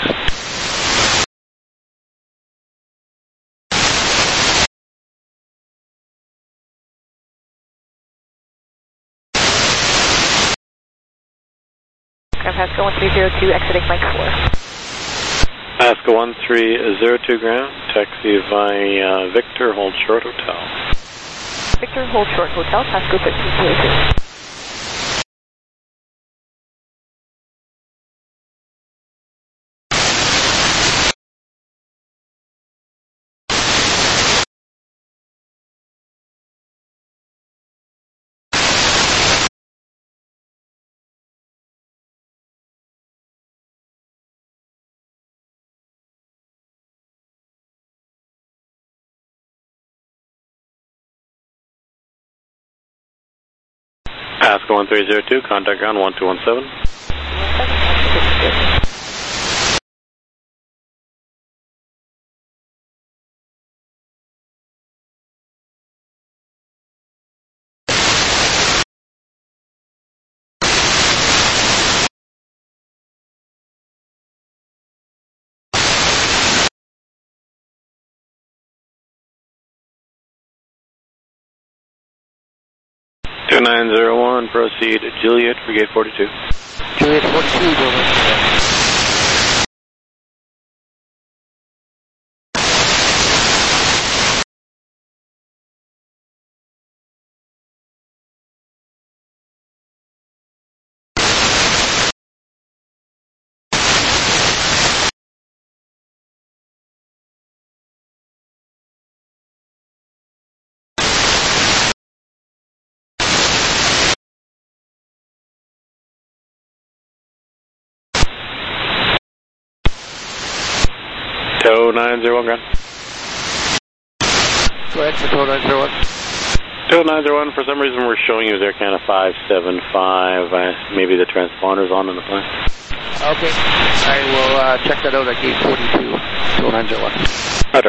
Pasco one three zero two, exiting Mike four. Pasco one three zero two ground, taxi via Victor, hold short hotel. Victor, hold short hotel, Pasco thirteen zero two. Alaska one three zero two, contact ground one two one seven. two nine zero one, proceed Juliet for gate forty-two. Juliet forty-two, Juliet. Tow nine zero one, ground. Go ahead, for Tow nine zero one. Tow nine zero one, for some reason we're showing you as Air Canada five seven five. Uh, maybe the transponder's on in the plane. Okay, I will uh, check that out at gate forty-two, Tow nine zero one. Roger.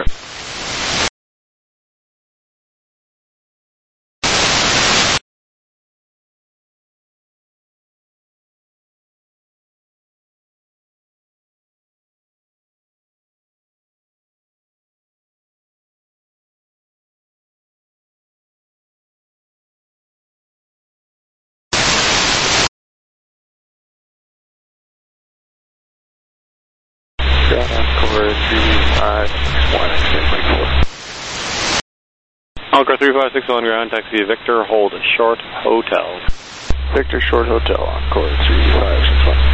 Cover three five six one, exit four. Encore three five six one, ground, taxi Victor, hold short hotel. Victor Short Hotel, Encore three five six one.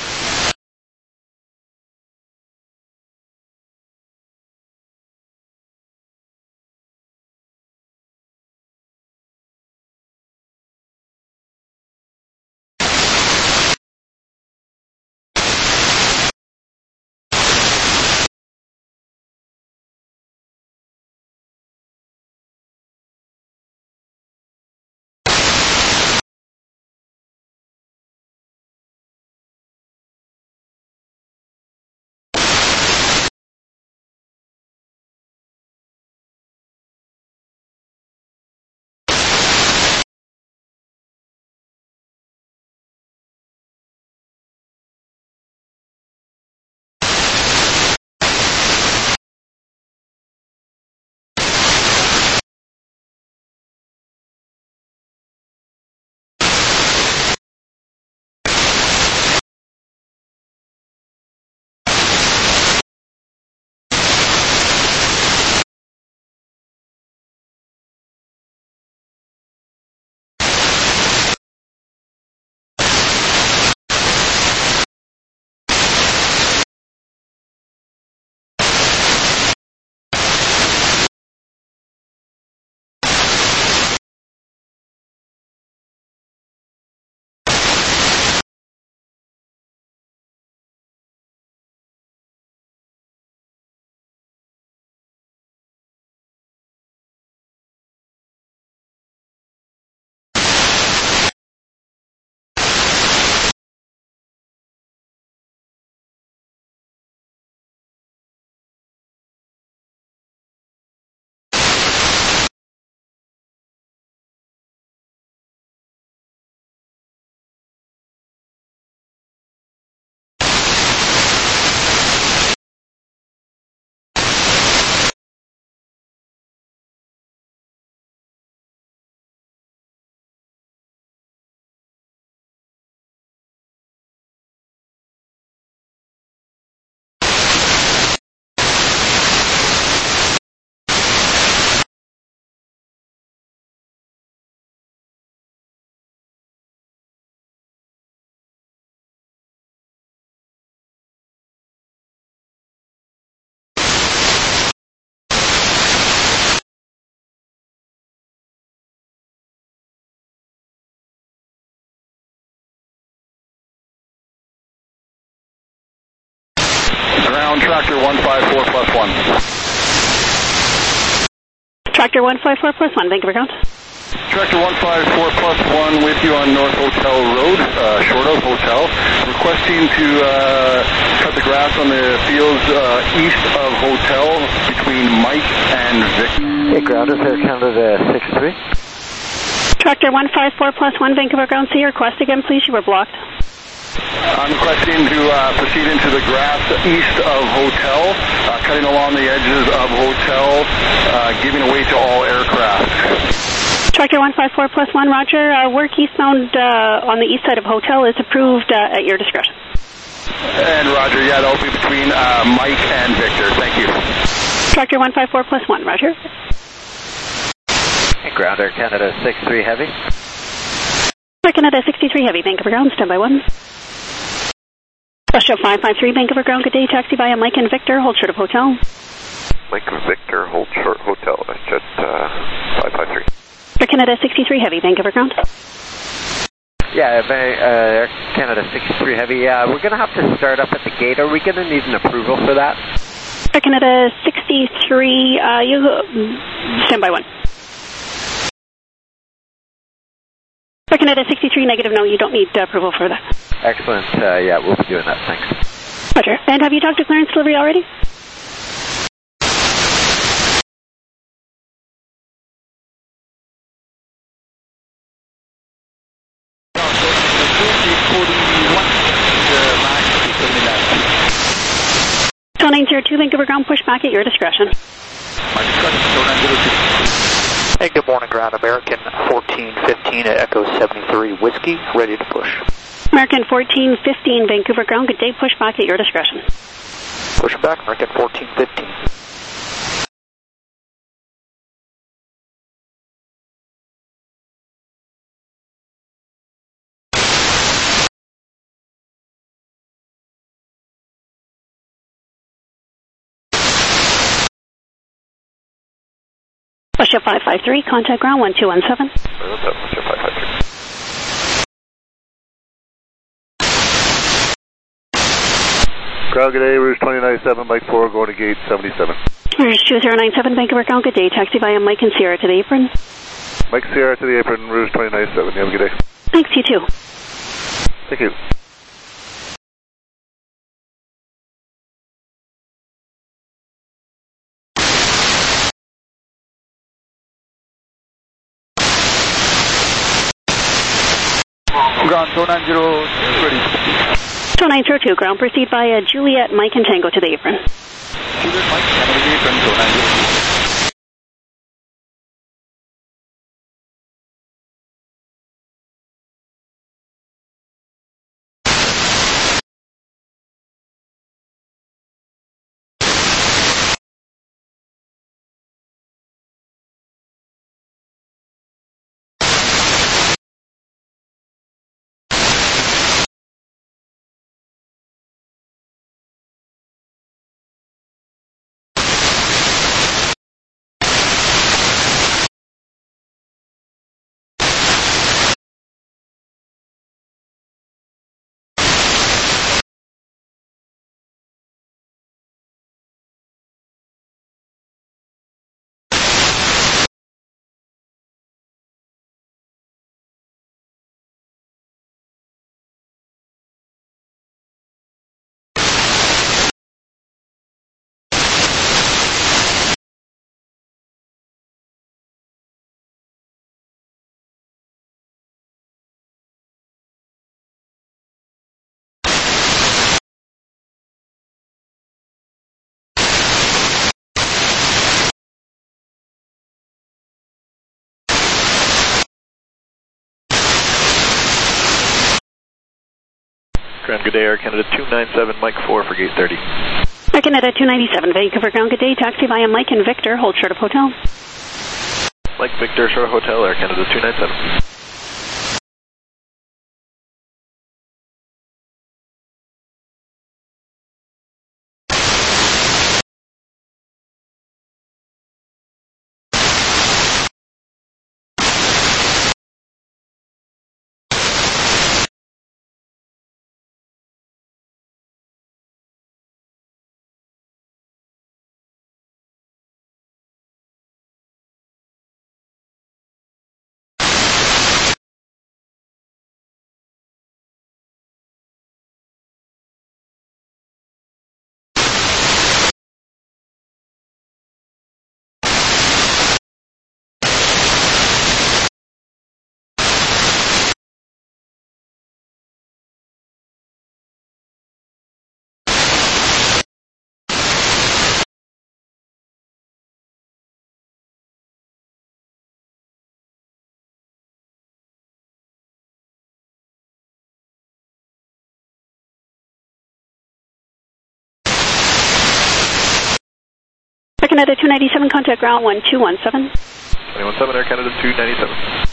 Ground Tractor one five four plus one. Tractor one five four plus one, thank you for count. Tractor one five four plus one with you on North Hotel Road, uh, Short Oak Hotel, requesting to uh, cut the grass on the fields uh, east of Hotel between Mike and Vic. Hey, ground is Air Canada six three. Tractor one five four plus one, Vancouver ground, say your request again, please. You were blocked. I'm requesting to uh, proceed into the grass east of Hotel, uh, cutting along the edges of Hotel, uh, giving away to all aircraft. Tractor one five four plus one, roger. Uh, work eastbound uh, on the east side of Hotel is approved uh, at your discretion. And roger, yeah, that'll be between uh, Mike and Victor. Thank you. Tractor one five four plus one, roger. Hey, ground Air Canada six three heavy. Air Canada sixty-three heavy, Vancouver ground, standby one. Russia five five three, Vancouver ground, good day, taxi via Mike and Victor, hold short of Hotel. Mike and Victor, hold short Hotel, that's jet uh, five five three. Air Canada sixty-three heavy, Vancouver ground. Yeah, uh, Air Canada sixty-three heavy, yeah, we're going to have to start up at the gate. Are we going to need an approval for that? Air Canada sixty-three, uh, you, standby one. Air Canada sixty-three, negative, no, you don't need uh, approval for that. Excellent, uh, yeah, we'll be doing that, thanks. Roger. And have you talked to clearance delivery already? Tow nine zero two, Vancouver ground, push back at your discretion. Hey, good morning, ground. American fourteen fifteen at Echo seventy-three Whiskey, ready to push. American fourteen fifteen, Vancouver ground, good day, push back at your discretion. Pushing back, American fourteen fifteen. Russia five five three, contact ground one two one seven. What's up, Russia five five three? Ground, good day, Rouge two nine seven, Mike four, going to gate seventy-seven. Rouge two zero nine seven, Vancouver ground, good day, taxi via Mike and Sierra to the apron. Mike Sierra to the apron, Rouge two nine seven, you have a good day. Thanks, you too. Thank you. Ground two nine zero, ready. two nine zero two, ground, proceed via Juliet, Mike and Tango to the apron. Juliet, Mike, Tango to the apron, two nine zero two. Ground, good day, Air Canada two nine seven, Mike four for gate thirty. Air Canada two ninety-seven, Vancouver ground, good day, taxi via Mike and Victor, hold short of Hotel. Mike Victor, short of Hotel, Air Canada two nine seven. Canada two ninety-seven, contact ground one two one seven. twenty-one seven, Air Canada two ninety-seven.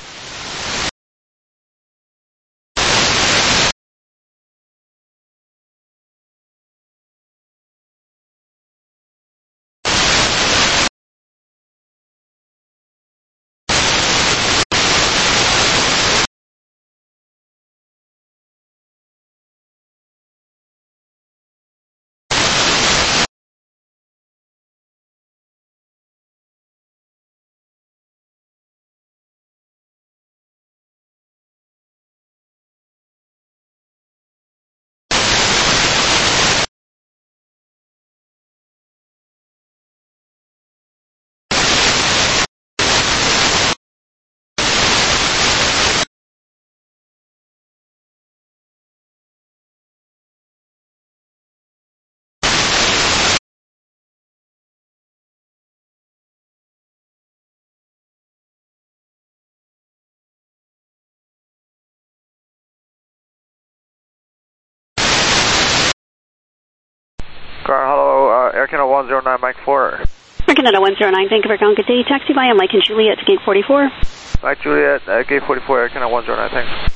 Car, hello, uh, Air Canada one zero nine, Mike four. Air Canada one zero nine, Vancouver ground, good day. Taxi via Mike and Juliet to gate forty-four. Mike Juliet, uh, gate forty-four, Air Canada one zero nine, thanks.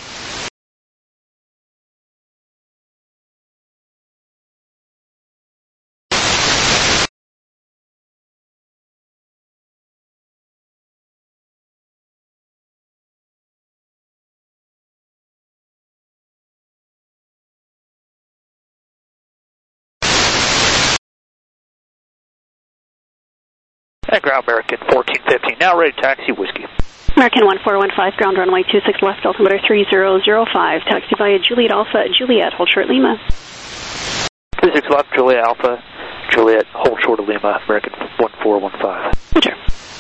And ground American fourteen fifteen, now ready to taxi Whiskey. American one four one five, ground runway two six left, altimeter three zero zero five, taxi via Juliet Alpha, Juliet, hold short Lima. two six left, Juliet Alpha, Juliet, hold short of Lima, American one four one five. Roger.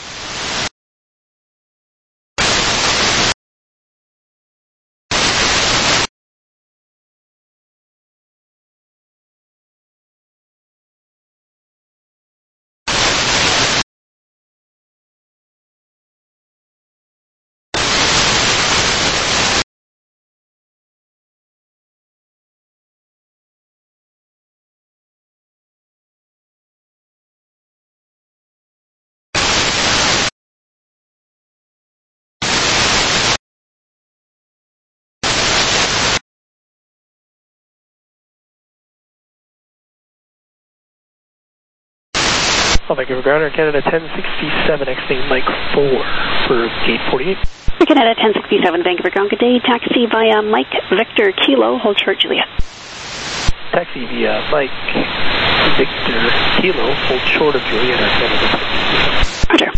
Oh, Vancouver ground, Air Canada ten sixty-seven, exiting Mike four for gate forty-eight. Air Canada ten sixty-seven, Vancouver ground, good day. Taxi via Mike Victor Kilo, hold short Juliet. Taxi via Mike Victor Kilo, hold short of Juliet, Air Canada ten sixty-seven. Roger.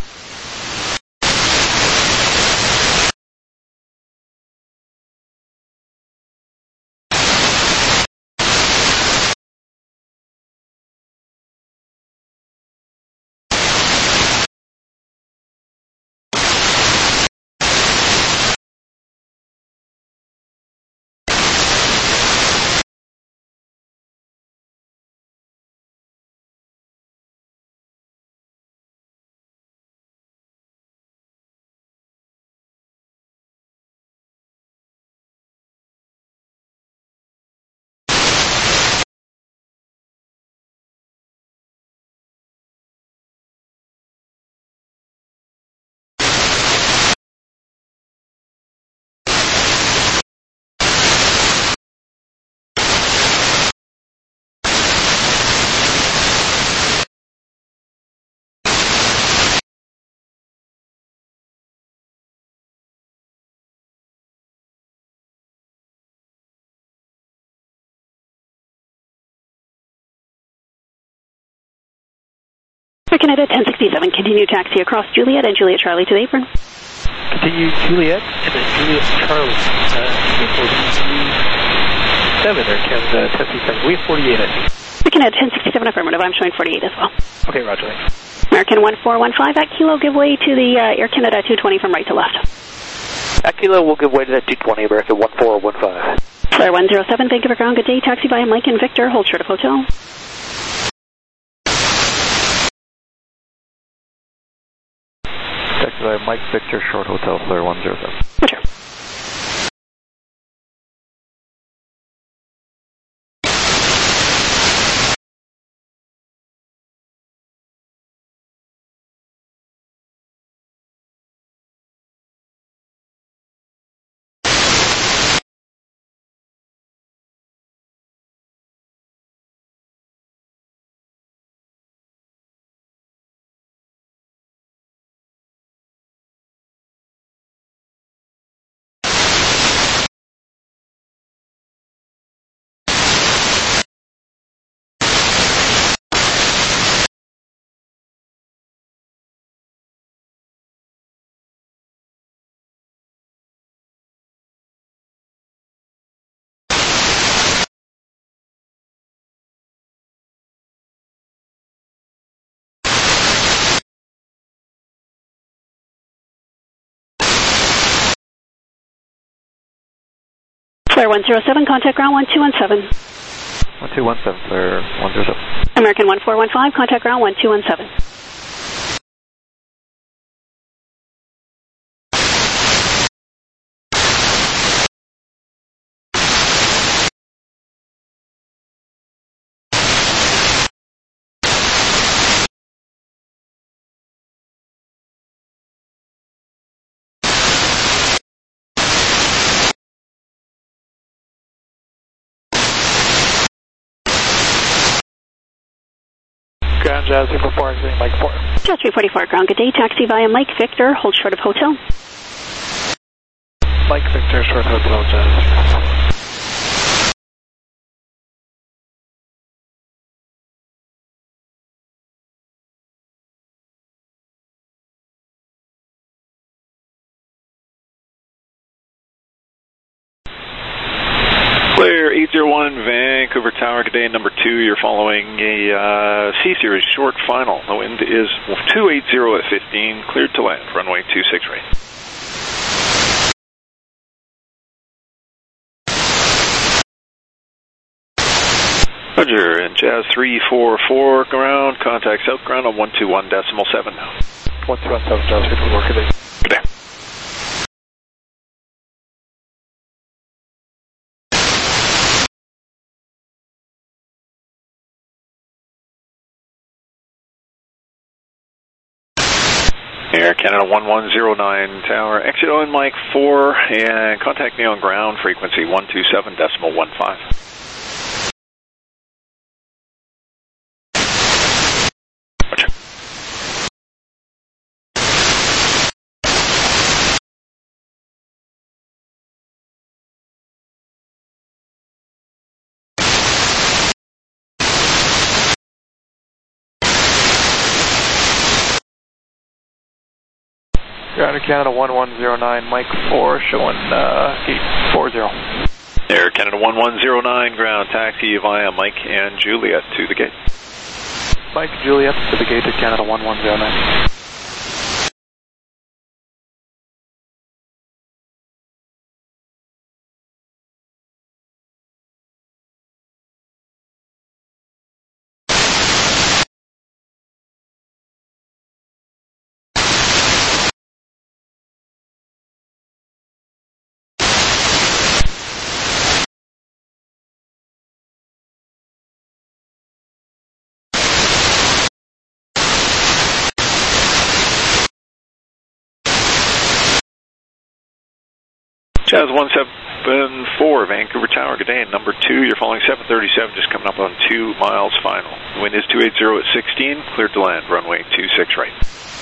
Air Canada ten sixty-seven, continue taxi across Juliet and Juliet Charlie to the apron. Continue Juliet and then Juliet Charlie. Uh, forty-seven, Air Canada ten sixty-seven. We have forty-eight, I think. Air Canada ten sixty-seven, affirmative. I'm showing forty-eight as well. Okay, roger. American one four one five at Kilo, give way to the uh, Air Canada two twenty from right to left. At Kilo, we'll give way to that two twenty, American one four one five. Flare one zero seven, Vancouver ground, good day. Taxi via Mike and Victor, hold short of hotel. Taxi by Mike Victor, short hotel, Flare one zero seven. Roger. Flare one zero seven, contact ground one two one seven. one two one seven, Flare one zero seven. American one four one five, contact ground one two one seven. Ground Jazz three four four, exiting Mike four. Jazz three forty-four, ground, good day. Taxi via Mike Victor, hold short of hotel. Mike Victor, short hotel, Jazz. Clear eight zero one, Vancouver Tower, good day, number two. You're following a uh, C-Series short final. The wind is two eighty at fifteen, cleared to land, runway two six right. Roger, and Jazz three four four, ground, contact south ground on one two one decimal seven now. one two one seven, Jazz three four four, good day. Good day. Air Canada one one zero nine Tower, exit on Mike four, and contact me on ground, frequency one two seven decimal one five. Roger. Ground Canada one one zero nine, Mike four, showing uh, eight four zero. Air Canada one one zero nine, ground, taxi via Mike and Juliet to the gate. Mike Juliet to the gate at Canada one one zero nine. Jazz one seven four, Vancouver Tower, good day, number two. You're following seven thirty-seven, just coming up on two miles final. The wind is two eighty at sixteen, cleared to land, runway two six right.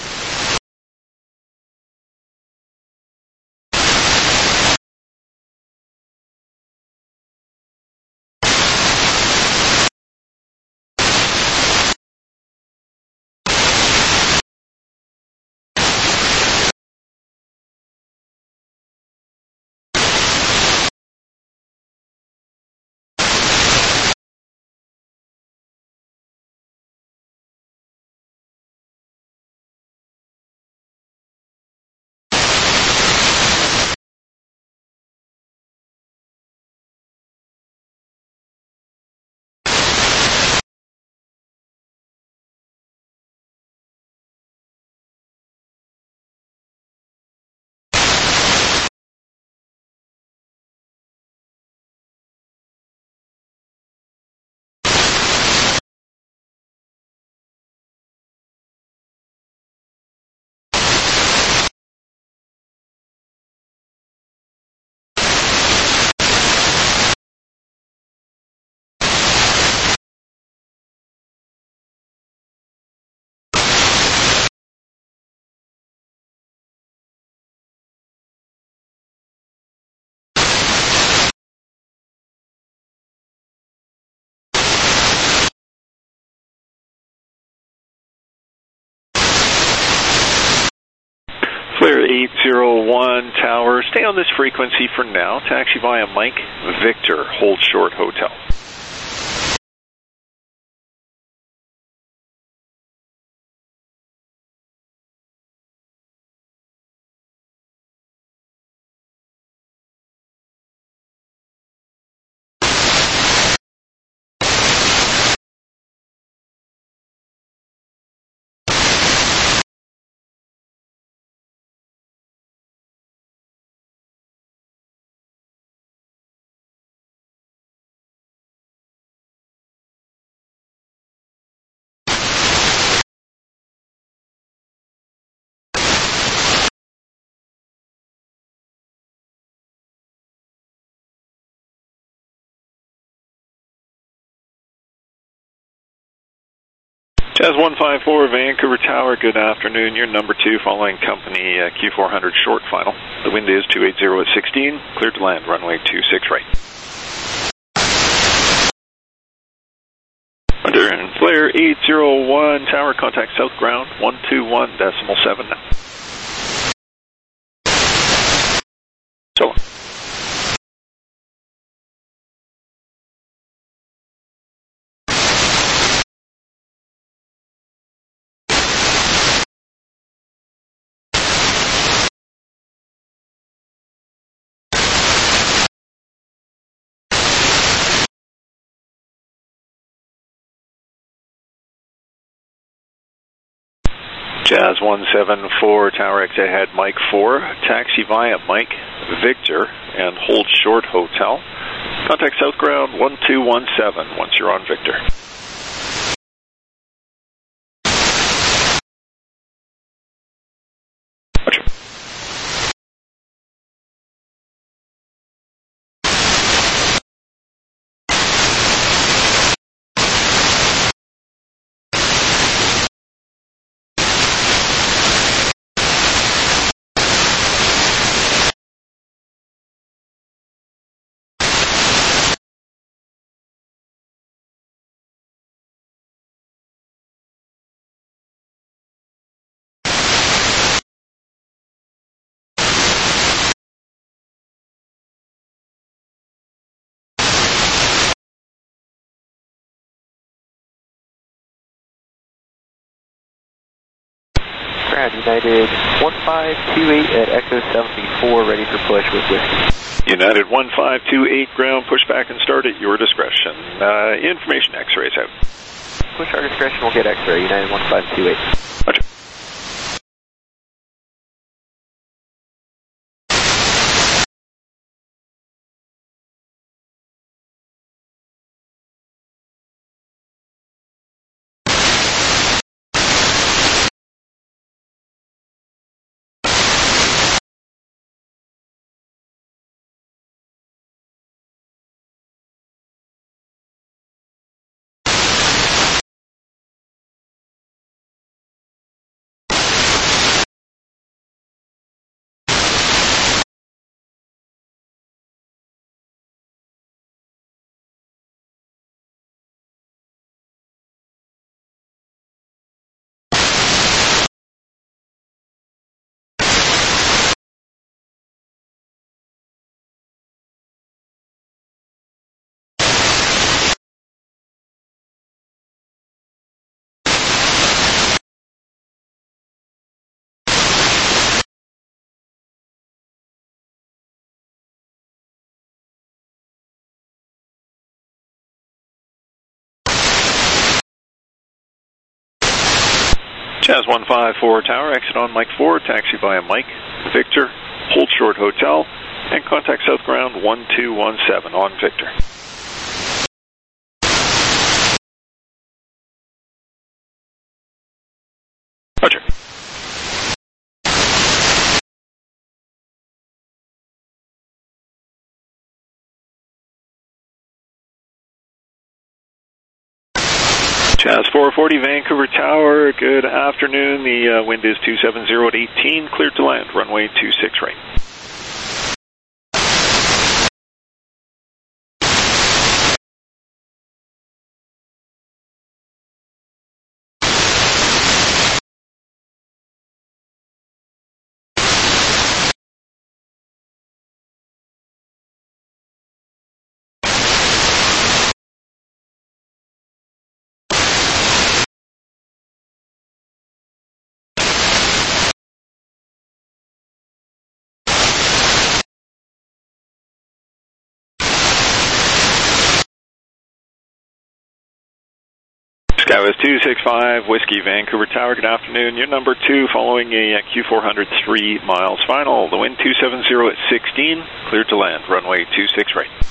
Clear eight zero one Tower, stay on this frequency for now. Taxi via Mike Victor, hold short hotel. Jazz one five four, Vancouver Tower, good afternoon. You're number two following company uh, Q four hundred short final. The wind is two eighty at sixteen, cleared to land, runway two six right. Under and flare eight zero one, tower contact south ground, one two one decimal seven now. So long. Jazz one seven four, tower X ahead, Mike four, taxi via Mike, Victor, and hold short hotel. Contact south ground one two one seven once you're on Victor. Roger. United one five two eight at Echo seventy-four, ready for push with Whiskey. United one five two eight, ground, push back and start at your discretion. Uh, information X-rays out. Push our discretion, we'll get X-ray, United one five two eight. Roger. Jazz one five four, tower, exit on Mike four, taxi via Mike, Victor, hold short hotel, and contact south ground one two one seven on Victor. Roger. Jazz four forty, Vancouver Tower, good afternoon. The uh, wind is two seven zero at eighteen, cleared to land, runway two six right. Skywest two six five, Whiskey, Vancouver Tower, good afternoon. You're number two following a Q four hundred three miles final. The wind two seven zero at sixteen, cleared to land, runway two six right.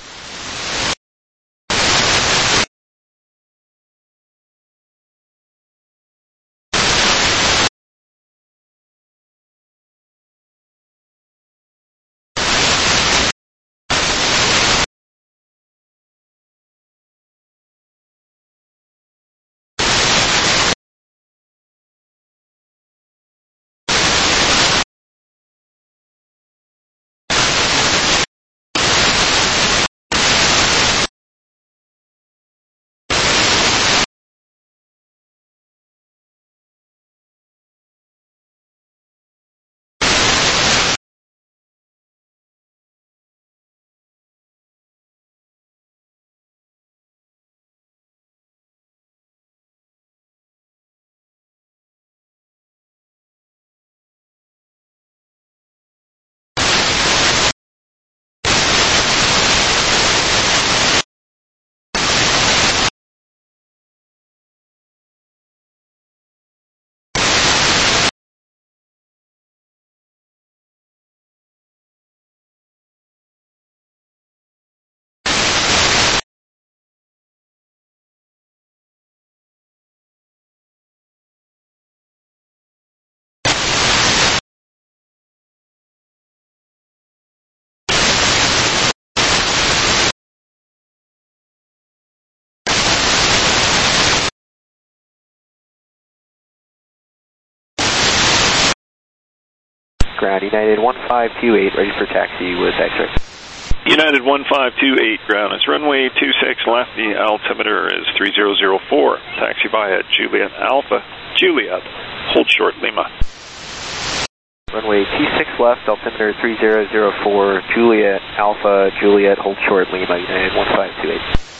ground, United one five two eight, ready for taxi with X-ray. United one five two eight, ground. It's runway two six left. The altimeter is three zero zero four. Taxi via Juliet Alpha, Juliet, hold short Lima. Runway two six left, altimeter three zero zero four, Juliet Alpha, Juliet, hold short Lima, United one five two eight.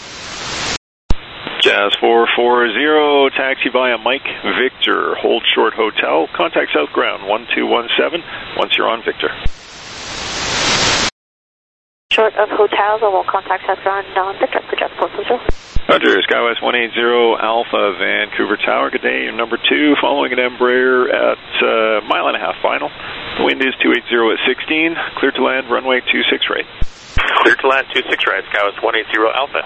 Jazz four four zero, taxi via Mike Victor, hold short hotel, contact south ground one two one seven once you're on Victor. Short of hotels, I will contact south ground on Victor for Jazz four four zero. Roger, Skywest one eighty Alpha, Vancouver Tower, good day, you're number two, following an Embraer at a uh, mile and a half final. The wind is two eighty at sixteen, clear to land, runway two six right. Clear to land two six right, Skywest one eighty Alpha.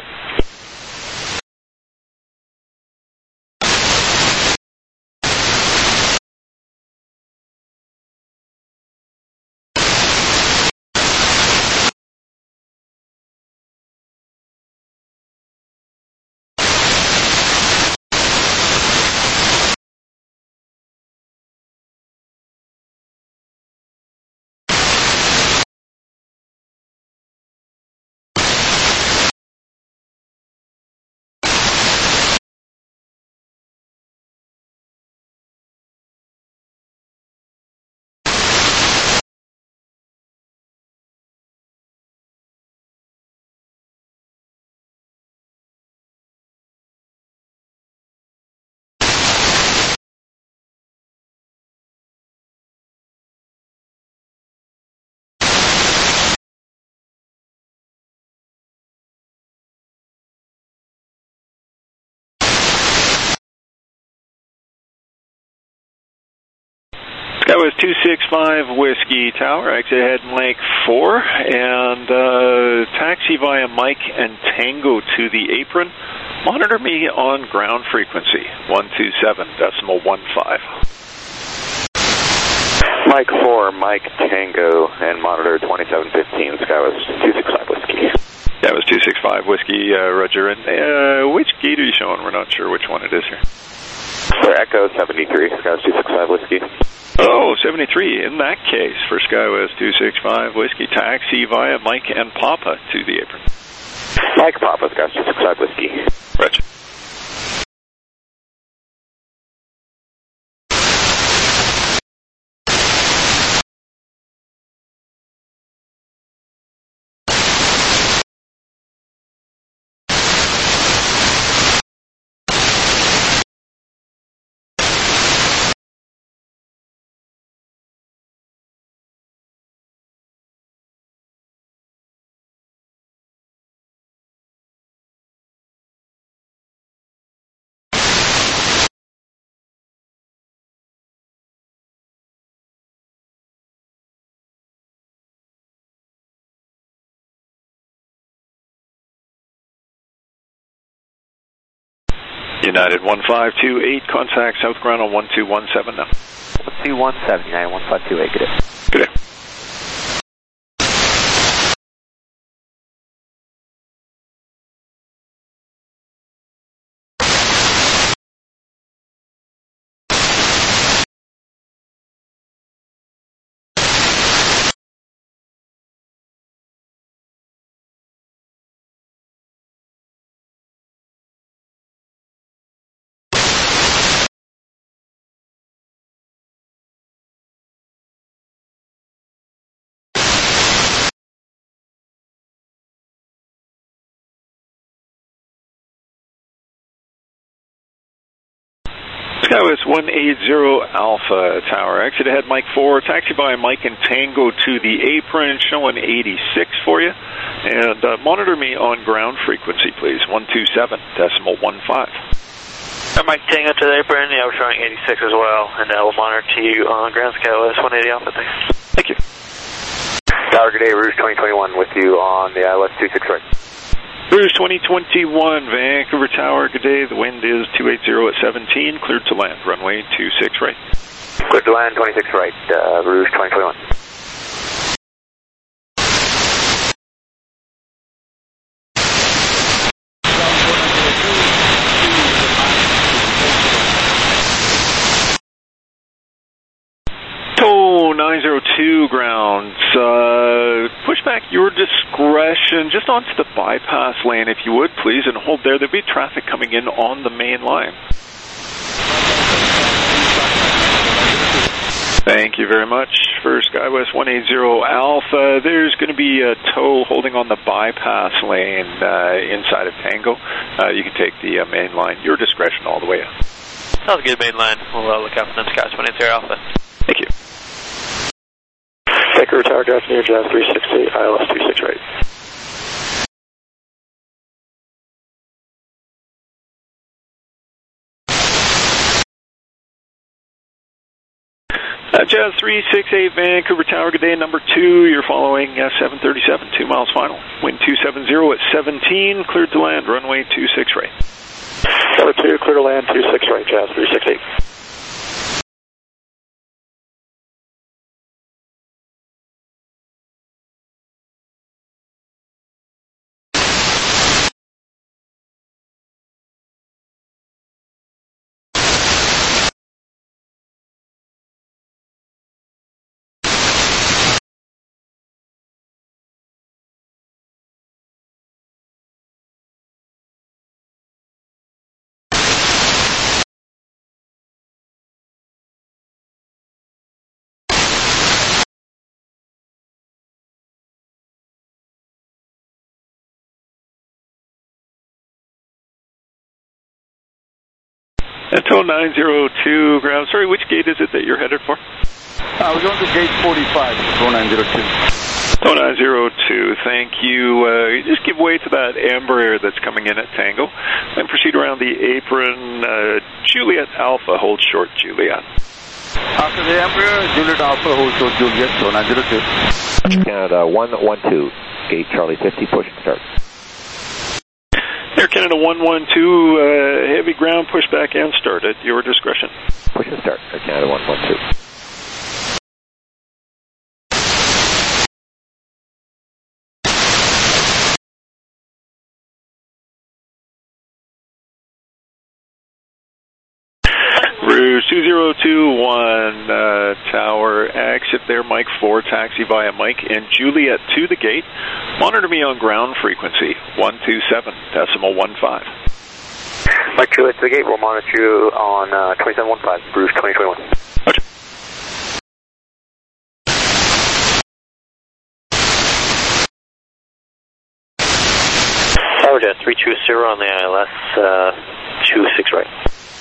That was two six five Whiskey Tower, exit ahead Mike four, and uh, taxi via Mike and Tango to the apron. Monitor me on ground frequency, one two seven decimal one five. Mike four, Mike Tango, and monitor twenty-seven fifteen, Skywest two six five Whiskey. That was two six five Whiskey, uh, Roger. And uh, which gate are you showing? We're not sure which one it is here. For Echo seventy-three, Skywest two six five Whiskey. Oh, seventy-three. In that case, for Skywest two six five Whiskey, taxi via Mike and Papa to the apron. Mike Papa, Skywest two six five Whiskey. Roger. United one five two eight, contact south ground on one two one seven now. one two one seven, United one five two eight, good day. Good day. Skywest one eighty Alpha Tower, exit ahead Mike four, taxi by Mike and Tango to the apron, showing eighty-six for you, and uh, monitor me on ground frequency please, one two seven decimal one five. Mike Tango to the apron, yeah, we're showing eighty-six as well, and uh, we'll monitor to you on ground Skywest one eighty Alpha, thanks. Thank you. Tower, good day, Rouge twenty twenty-one with you on the I L S two six right. Rouge twenty twenty-one, Vancouver Tower, good day. The wind is two eighty at seventeen, cleared to land, runway two six right. Cleared to land, twenty-six right, uh, Rouge twenty twenty-one. Oh, nine zero two two grounds. Uh, push back your discretion just onto the bypass lane, if you would, please, and hold there. There'll be traffic coming in on the main line. Thank you very much. For SkyWest one eighty Alpha, there's going to be a tow holding on the bypass lane uh, inside of Tango. Uh, you can take the uh, main line, your discretion, all the way up. Sounds good, main line. We'll uh, look out for them, SkyWest one eighty Alpha. Thank you. Baker Tower, Draft near Jazz three sixty, I L S two six right. Uh, Jazz three six eight, Vancouver Tower, good day, number two. You're following uh, seven thirty-seven, two miles final. Wind two seventy at seventeen, cleared to land, runway two six right. Number two, clear to land, two six right, Jazz three six eight. Anto nine zero two, ground. Sorry, which gate is it that you're headed for? I was on to gate forty-five, Anto nine zero two. Anto nine zero two, thank you. Uh, just give way to that Embraer that's coming in at Tango. Then proceed around the apron. Uh, Juliet Alpha, hold short, Juliet. After the Embraer, Juliet Alpha, hold short, Juliet, Anto nine zero two. Canada one one two, gate Charlie fifty, push and start. Air Canada one one two, uh, heavy ground, pushback and start at your discretion. Push and start, Air Canada one one two. Rouge two zero two one, uh, tower, exit there, Mike four, taxi via Mike and Juliet to the gate. Monitor me on ground frequency, one two seven decimal one five. Mike Juliet to the gate, we'll monitor you on uh, twenty-seven one five, Rouge twenty twenty-one. Okay. Tower Jet three two zero on the I L S, uh, two six right.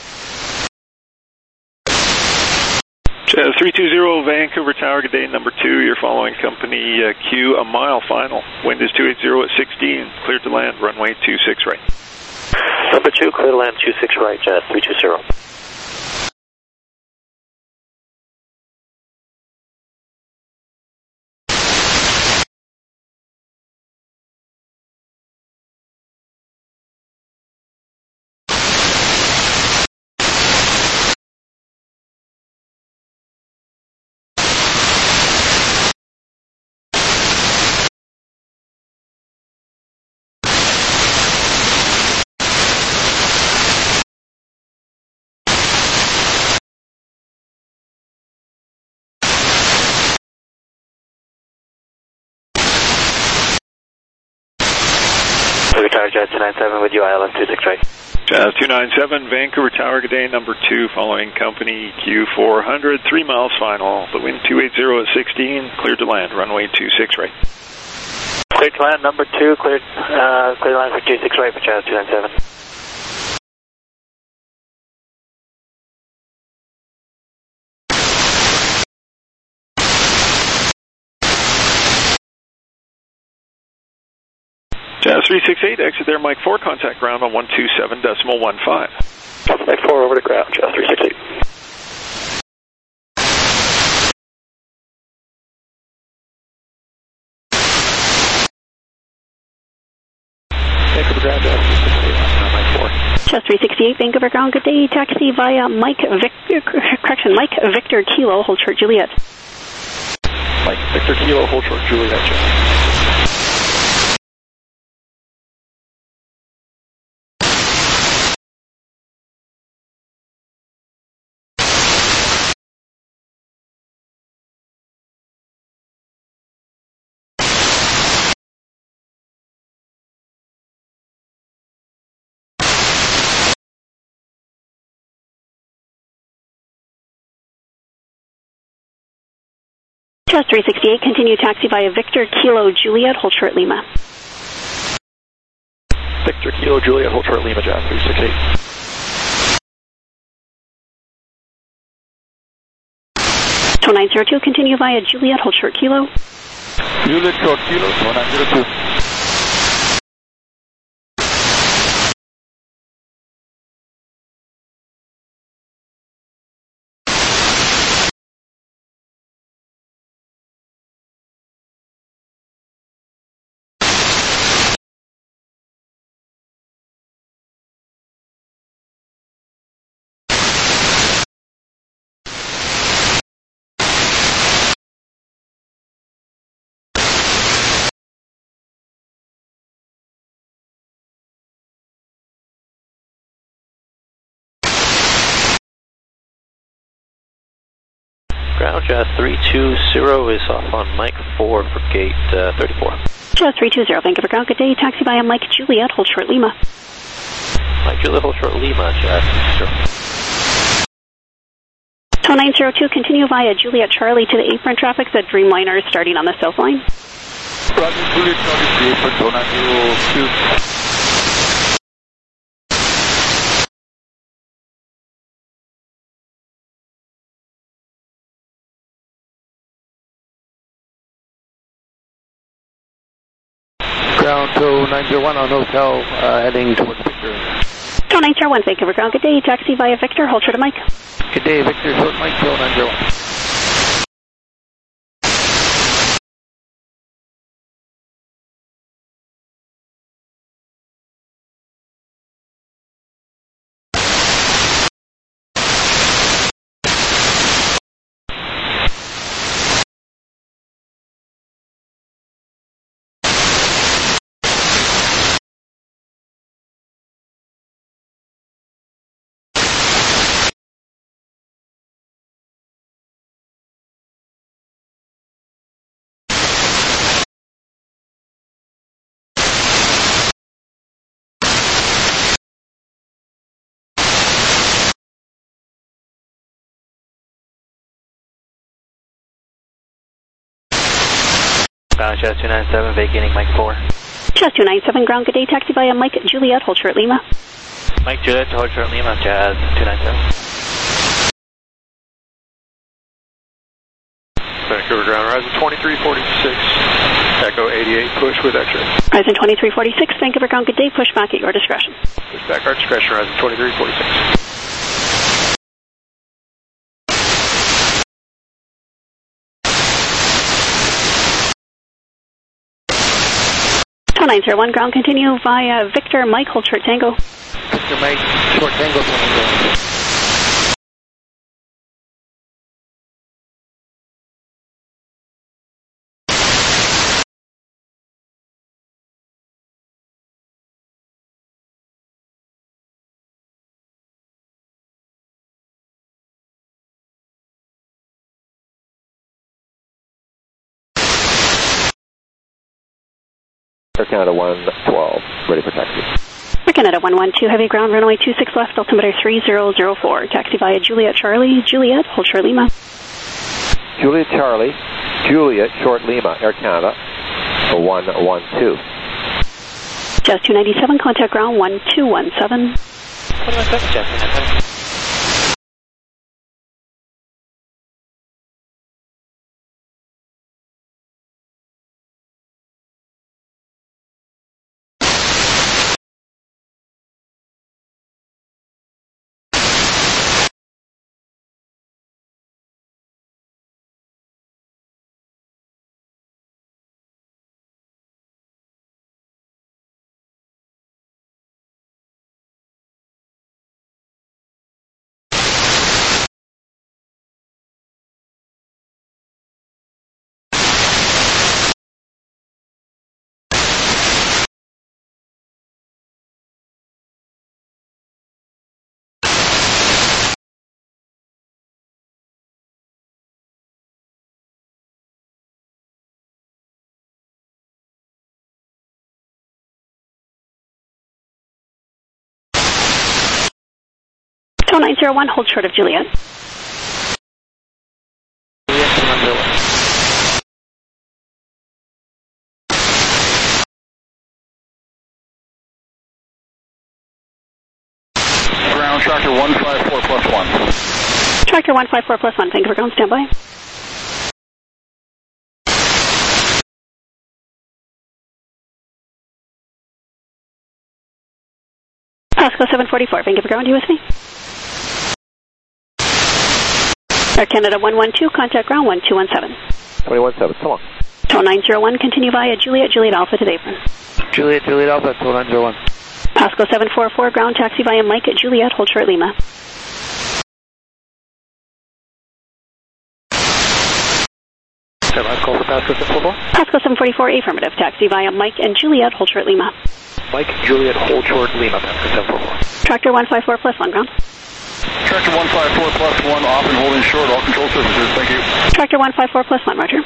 Jazz three two zero, Vancouver Tower, good day, number two. You're following company uh, Q, a mile final. Wind is two eighty at sixteen, cleared to land, runway two six right. Number two, clear to land, two six right, Jazz three two zero. Vancouver Tower, Jazz two nine seven with you, I L S two six right. Jazz two nine seven, Vancouver Tower, good day, number two, following company Q four hundred, three miles final. The wind two eighty at sixteen, cleared to land, runway two six right. Cleared to land, number two, cleared, uh, cleared to land for two six right for Jazz two nine seven. Jazz three six eight, exit there, Mike four, contact ground on one two seven decimal one five. Mike four over to ground, Jazz three six eight. Vancouver ground, Jazz three six eight, Mike four. Jazz three sixty-eight, Vancouver ground, good day, taxi via Mike Victor, correction, Mike Victor Kilo, hold short, Juliet. Mike Victor Kilo, hold short, Juliet, Jazz. Jazz three sixty-eight, continue taxi via Victor Kilo Juliet, hold short Lima. Victor Kilo Juliet, hold short Lima, Jazz three sixty-eight. two nine zero two, continue via Juliet, hold short Kilo. Juliet short Kilo, two nine zero two. Ground Jazz three two zero is off on Mike four for gate uh, thirty-four. Jazz three two zero, Vancouver Ground, good day. Taxi via Mike Juliet, hold short Lima. Mike Juliet, hold short Lima, Jazz zero. two nine zero two, continue via Juliet Charlie to the apron traffic, the Dreamliner starting on the south line. Roger, Juliet Charlie to the apron, two nine zero two. Ground two nine zero one on hotel, uh, heading towards Victor. two nine zero one, Vancouver Ground, good day. Taxi via Victor, hold short to Mike. Good day, Victor, short Mike, two nine zero one. Ground Jazz two nine seven, vacating Mike four. Jazz two nine seven, ground, good day. Taxi via Mike Juliet, hold short Lima. Mike Juliet, hold short Lima, Jazz two nine seven. Vancouver Ground, Horizon twenty-three forty-six, Echo eighty-eight, push with X-ray. Horizon twenty-three forty-six, Vancouver Ground, good day. Push back at your discretion. Push back our discretion, Horizon twenty-three forty-six. two nine zero one, ground, continue via Victor Mike, hold short Tango. Victor Mike, short Tango, two nine zero one. Air Canada one twelve, ready for taxi. Air Canada one one two, heavy ground, runway two six left, altimeter three zero zero four. Taxi via Juliet Charlie, Juliet, hold short Lima. Juliet Charlie, Juliet, short Lima, Air Canada, one one two. Jazz two ninety-seven, contact ground one two one seven. one one seven, Jazz two ninety-seven. two nine zero one, hold short of Juliet. Juliet, two nine zero one. ground, tractor one five four plus one. Tractor one five four plus one, thank you for ground, standby. Pasco seven forty-four, thank you for ground, you with me? Air Canada one one two, contact ground one two one seven. twenty-one seven, come on. Tow nine zero one, continue via Juliet, Juliet Alpha to the apron. Juliet, Juliet Alpha, tow nine zero one. Pasco seven four four, ground taxi via Mike at Juliet, hold short Lima. I've called for Pasco seven four four. Pasco seven forty-four, affirmative, taxi via Mike and Juliet, hold short Lima. Mike, Juliet, hold short Lima, Pasco seven four four. Tractor one five four plus one, ground. Tractor one five four plus one, off and holding short, all control surfaces, thank you. Tractor one five four plus one, roger.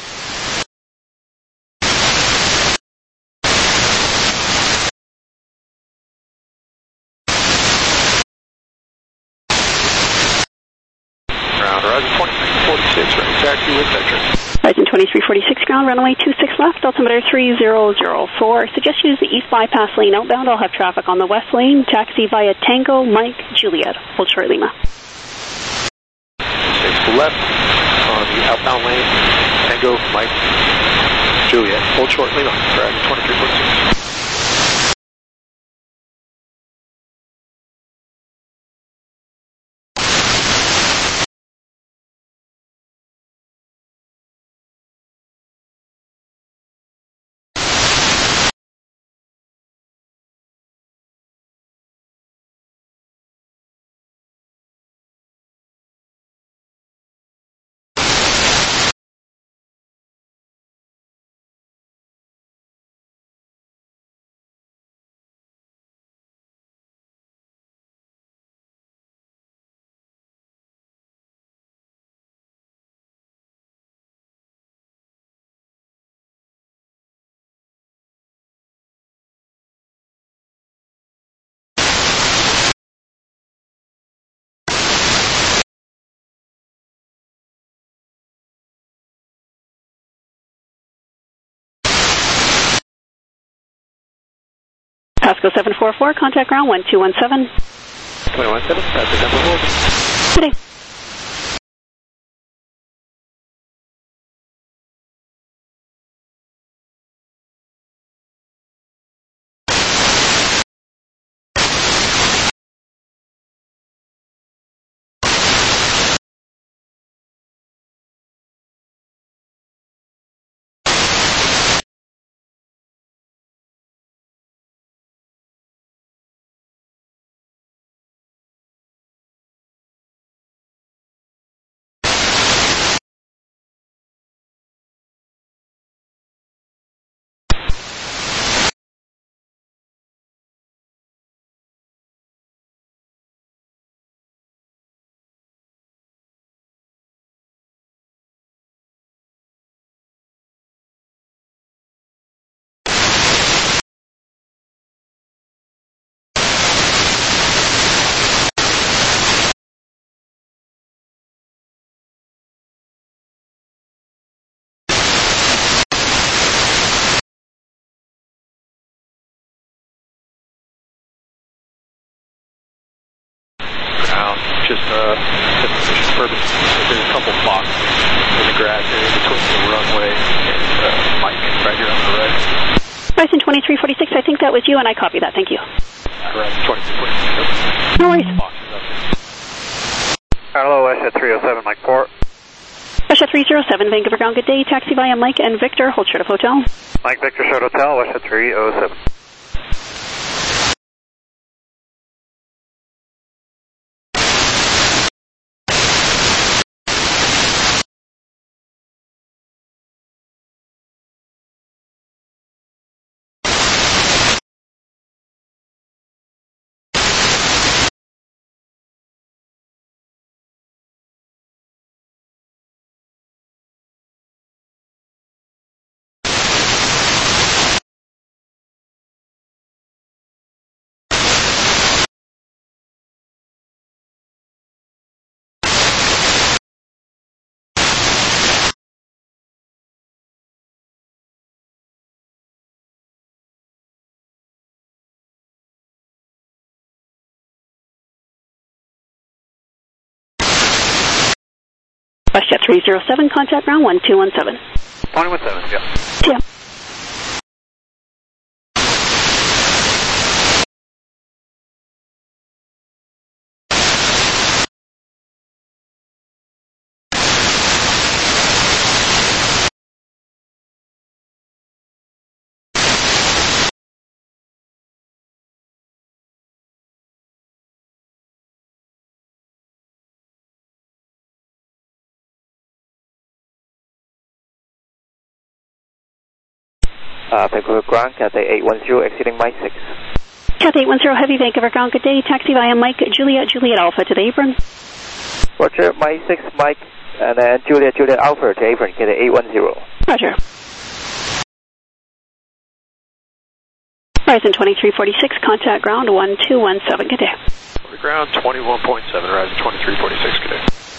Ground, Horizon twenty-three forty-six, running taxi with Vector. Horizon twenty-three forty-six, ground, runway two six left, altimeter three zero zero four. Suggest use the east bypass lane outbound. I'll have traffic on the west lane. Taxi via Tango, Mike, Juliet. Hold short Lima. Six left on the outbound lane. Tango, Mike, Juliet. Hold short Lima. Horizon twenty-three forty-six. Pasco seven four four, contact ground one two one seven. twenty-one seven, Pasco seven four four. Good day. Just uh, purpose. There's a couple spots in the grass area between the runway and uh, Mike right here on the right. Horizon twenty-three forty-six, I think that was you, and I copy that. Thank you. Horizon twenty-three forty-six. No worries. Hello, West three oh seven, Mike four. West three oh seven, Vancouver ground, good day. Taxi via Mike and Victor, hold short of hotel. Mike Victor, short hotel, West three oh seven. WestJet three zero seven, contact ground one two one seven. one one seven, yeah. Yeah. Uh, Vancouver Ground, Cathay eight one zero, exiting Mike six. Cathay eight one zero, Heavy, Vancouver Ground, good day. Taxi via Mike, Juliet, Juliet Alpha to the apron. Roger, Mike six, Mike, and then Juliet, Juliet Alpha to apron, Cathay eight one zero. Roger. Horizon twenty-three forty-six, contact ground one two one seven, good day. Ground twenty-one point seven, Horizon twenty-three forty-six, good day.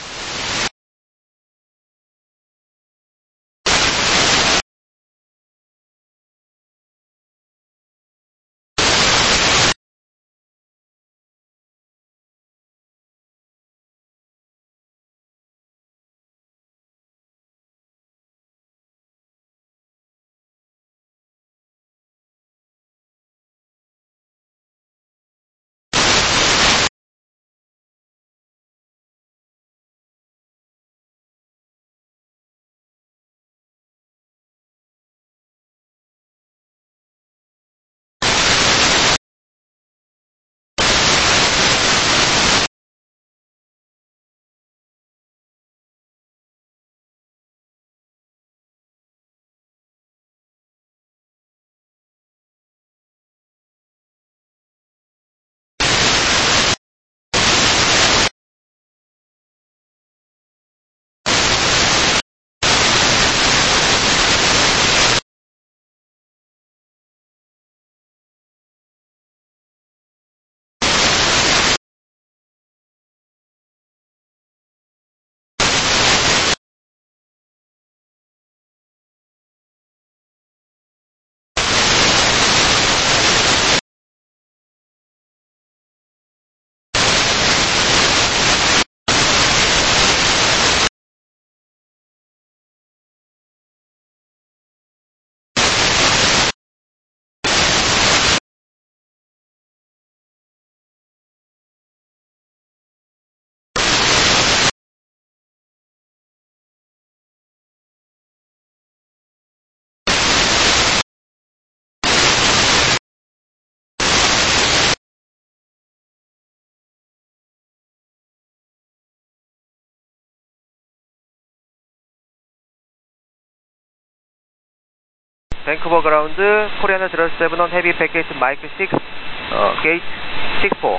Vancouver Ground, Korean zero seven on Heavy package Mike six, uh, gate six four.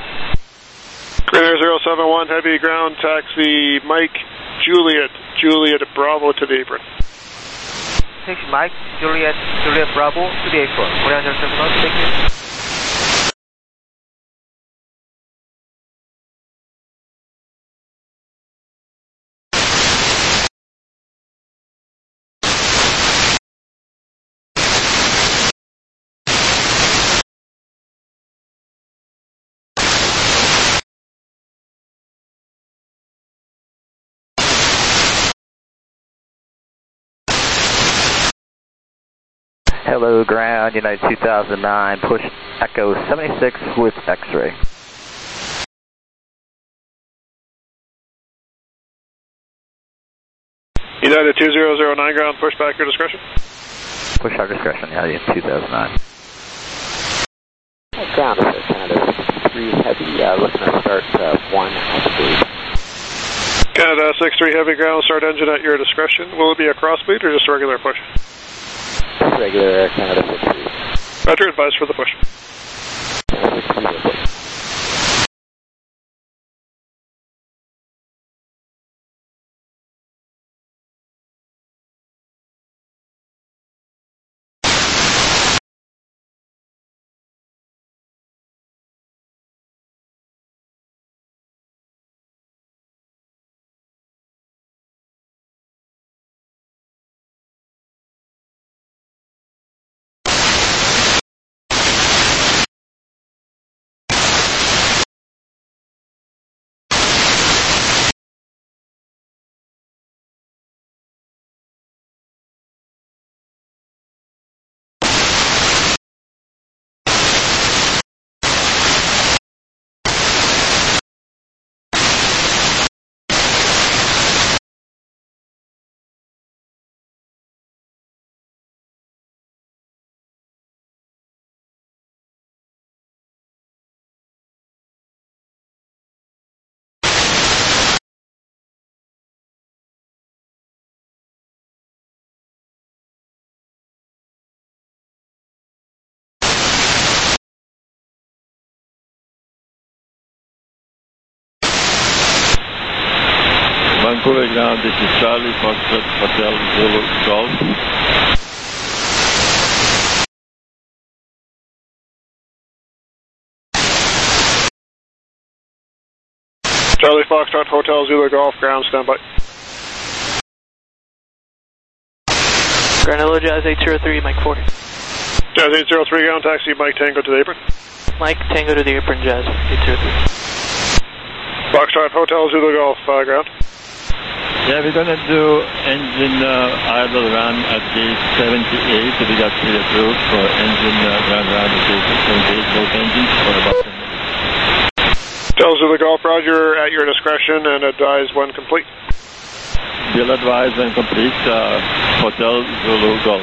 Korean zero seven one, Heavy ground taxi Mike, Juliet, Juliet Bravo to the apron. Taxi Mike, Juliet, Juliet Bravo to the apron. Korean zero seven one, thank you. Hello, ground, United two thousand nine, push Echo seventy-six with X-ray. United two zero zero nine, ground, push back your discretion. Push our discretion, United two thousand nine. Ground, this is Canada six three Heavy, uh, looking to start uh, one three. Canada six three Heavy, ground, start engine at your discretion. Will it be a crossbleed or just a regular push? Regular Canada six three. Roger, advise for the push. Canada six three, push. ground, this is Charlie, Foxtrot, Hotel, Zulu, Golf. Charlie, Foxtrot, Hotel, Zulu, Golf, ground, standby. Ground hello, Jazz eight zero three, Mike four. Jazz eight zero three, ground, taxi, Mike Tango to the apron. Mike Tango to the apron, Jazz eight zero three. Foxtrot, Hotel, Zulu, Golf, uh, ground. Yeah, we're going to do engine uh, idle run at gate seventy-eight. We got pre-approved for engine uh, run around at gate seventy-eight, both engines, for about ten minutes. Hotel, Zulu, Golf, Roger, at your discretion, and advise when complete. We'll advise when complete, uh, Hotel, Zulu, Golf.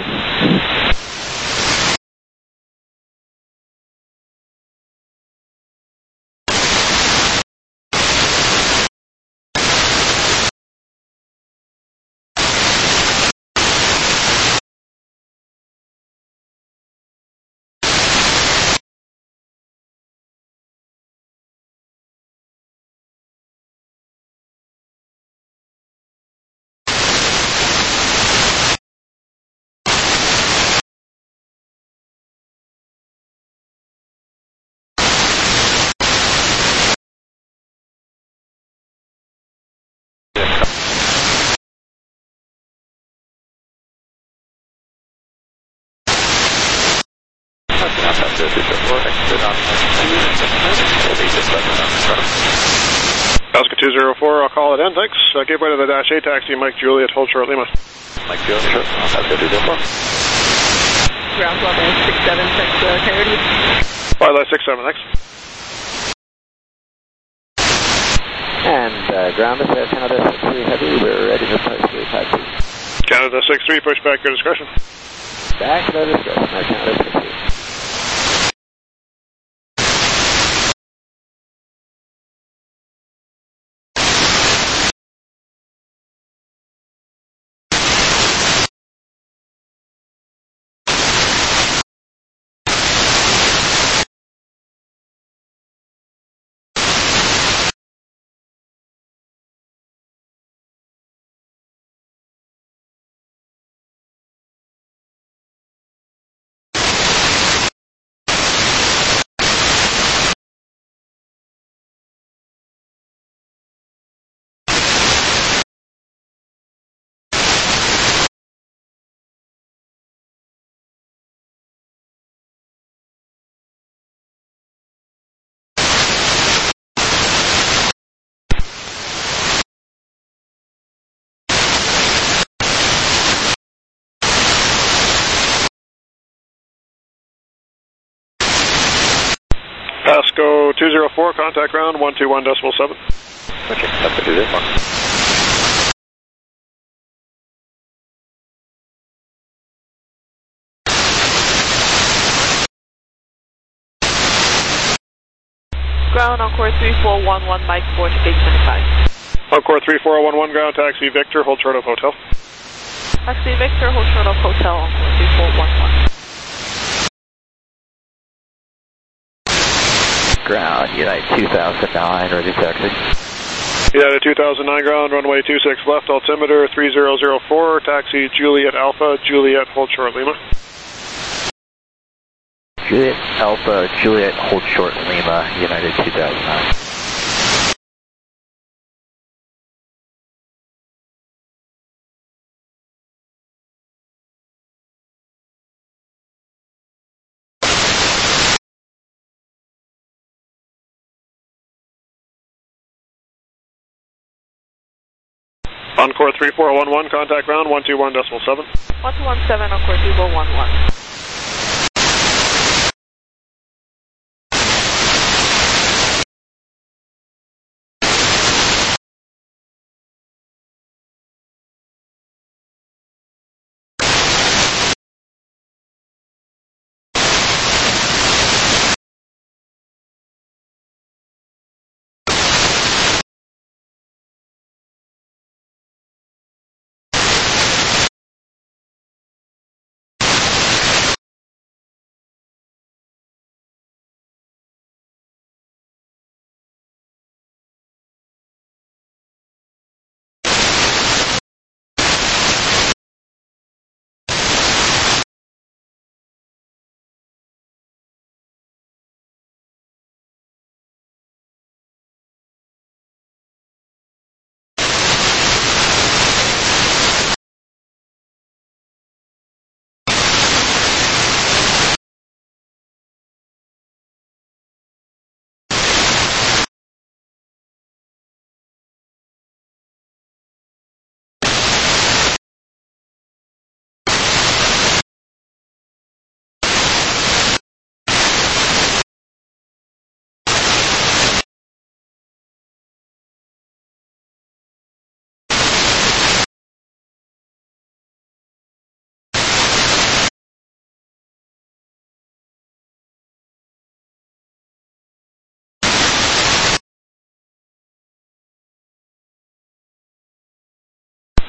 Oscar two zero four, I'll call it in, thanks. Uh, give way to the Dash eight taxi, Mike Juliet, hold short Lima. Mike Juliet, sure. Oscar two zero four. Ground level six seven, six, uh, Coyote. Pilot six seven, thanks. And uh, ground is uh, Canada six three Heavy, we're ready to push the taxi. Canada six three, push back your discretion. Back to the discretion, uh, Canada six three. Pasco two zero four, contact ground one two one decimal seven. Okay, that's to do this one. Ground Encore three four one one, Mike four to gate twenty-five. Encore three four one one, ground taxi Victor, hold short of hotel. Taxi Victor, hold short of hotel, Encore three four one one. Ground, United two thousand nine, ready taxi. United two thousand nine, ground, runway two six left, altimeter three zero zero four, taxi Juliet Alpha, Juliet, hold short Lima. Juliet Alpha, Juliet, hold short Lima, United two thousand nine. Encore three four one one, contact ground one two one decimal seven. one two one seven, Encore three four one one.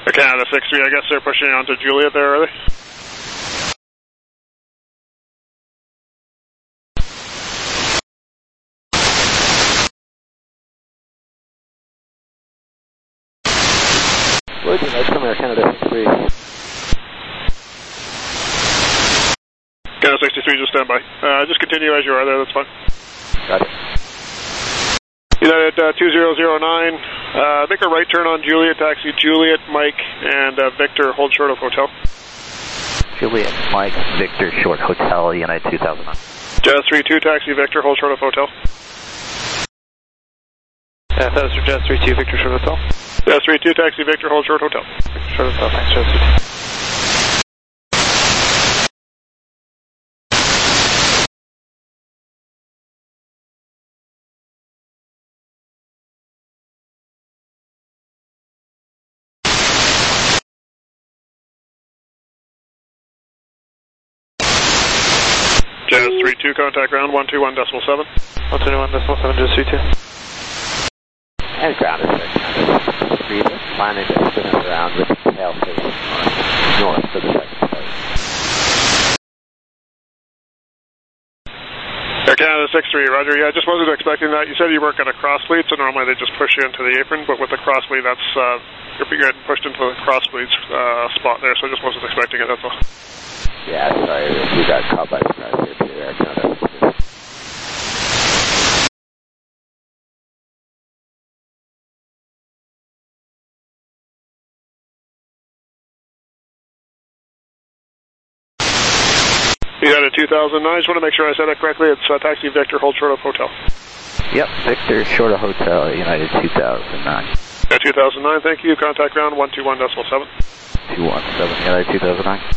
Air Canada six three, I guess they're pushing on to Juliet there, are they? Roger, nice come Air Canada six three. Canada sixty-three, just stand by. Uh, just continue as you are there, that's fine. Got it. United uh, two zero zero nine, uh, make a right turn on Juliet, taxi Juliet, Mike, and uh, Victor, hold short of hotel. Juliet, Mike, Victor, short hotel, United two thousand nine. Jazz three two, taxi Victor, hold short of hotel. Yeah, that was for Jazz three two, Victor, short hotel. Jazz three two, taxi Victor, hold short hotel. Short hotel, thanks, Jazz three two. Jazz three two, contact ground one two one decimal seven. one two one decimal seven, Jazz three two. And ground is six three, planning to spin us around with the tail facing north for the second place. Air Canada six three, roger. Yeah, I just wasn't expecting that. You said you weren't going to cross bleed, so normally they just push you into the apron, but with the cross bleed, that's, uh, you're getting pushed into the cross bleed uh, spot there, so I just wasn't expecting it, that's all. Yeah, sorry, we got caught by surprise here too, Air Canada. You had a two thousand nine, just want to make sure I said it correctly. It's uh, taxi Victor, hold short of hotel. Yep, Victor, short of hotel, United two thousand nine. Yeah, two thousand nine, thank you. Contact ground one two one decimal seven. two one seven, United two thousand nine.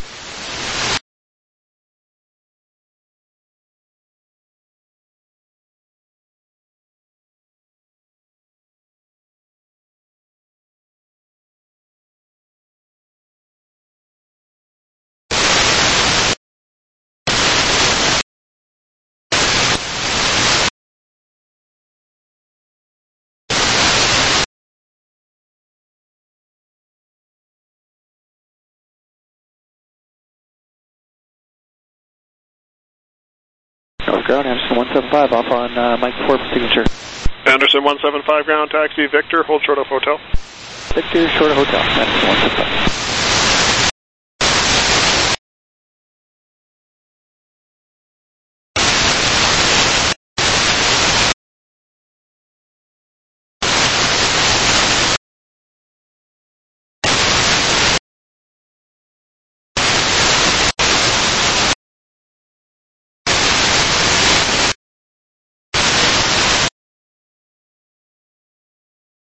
Ground, Anderson one seven five, off on uh, Mike Forbes signature. Anderson one seven five, ground, taxi Victor, hold short of hotel. Victor, short of hotel, Anderson one seven five.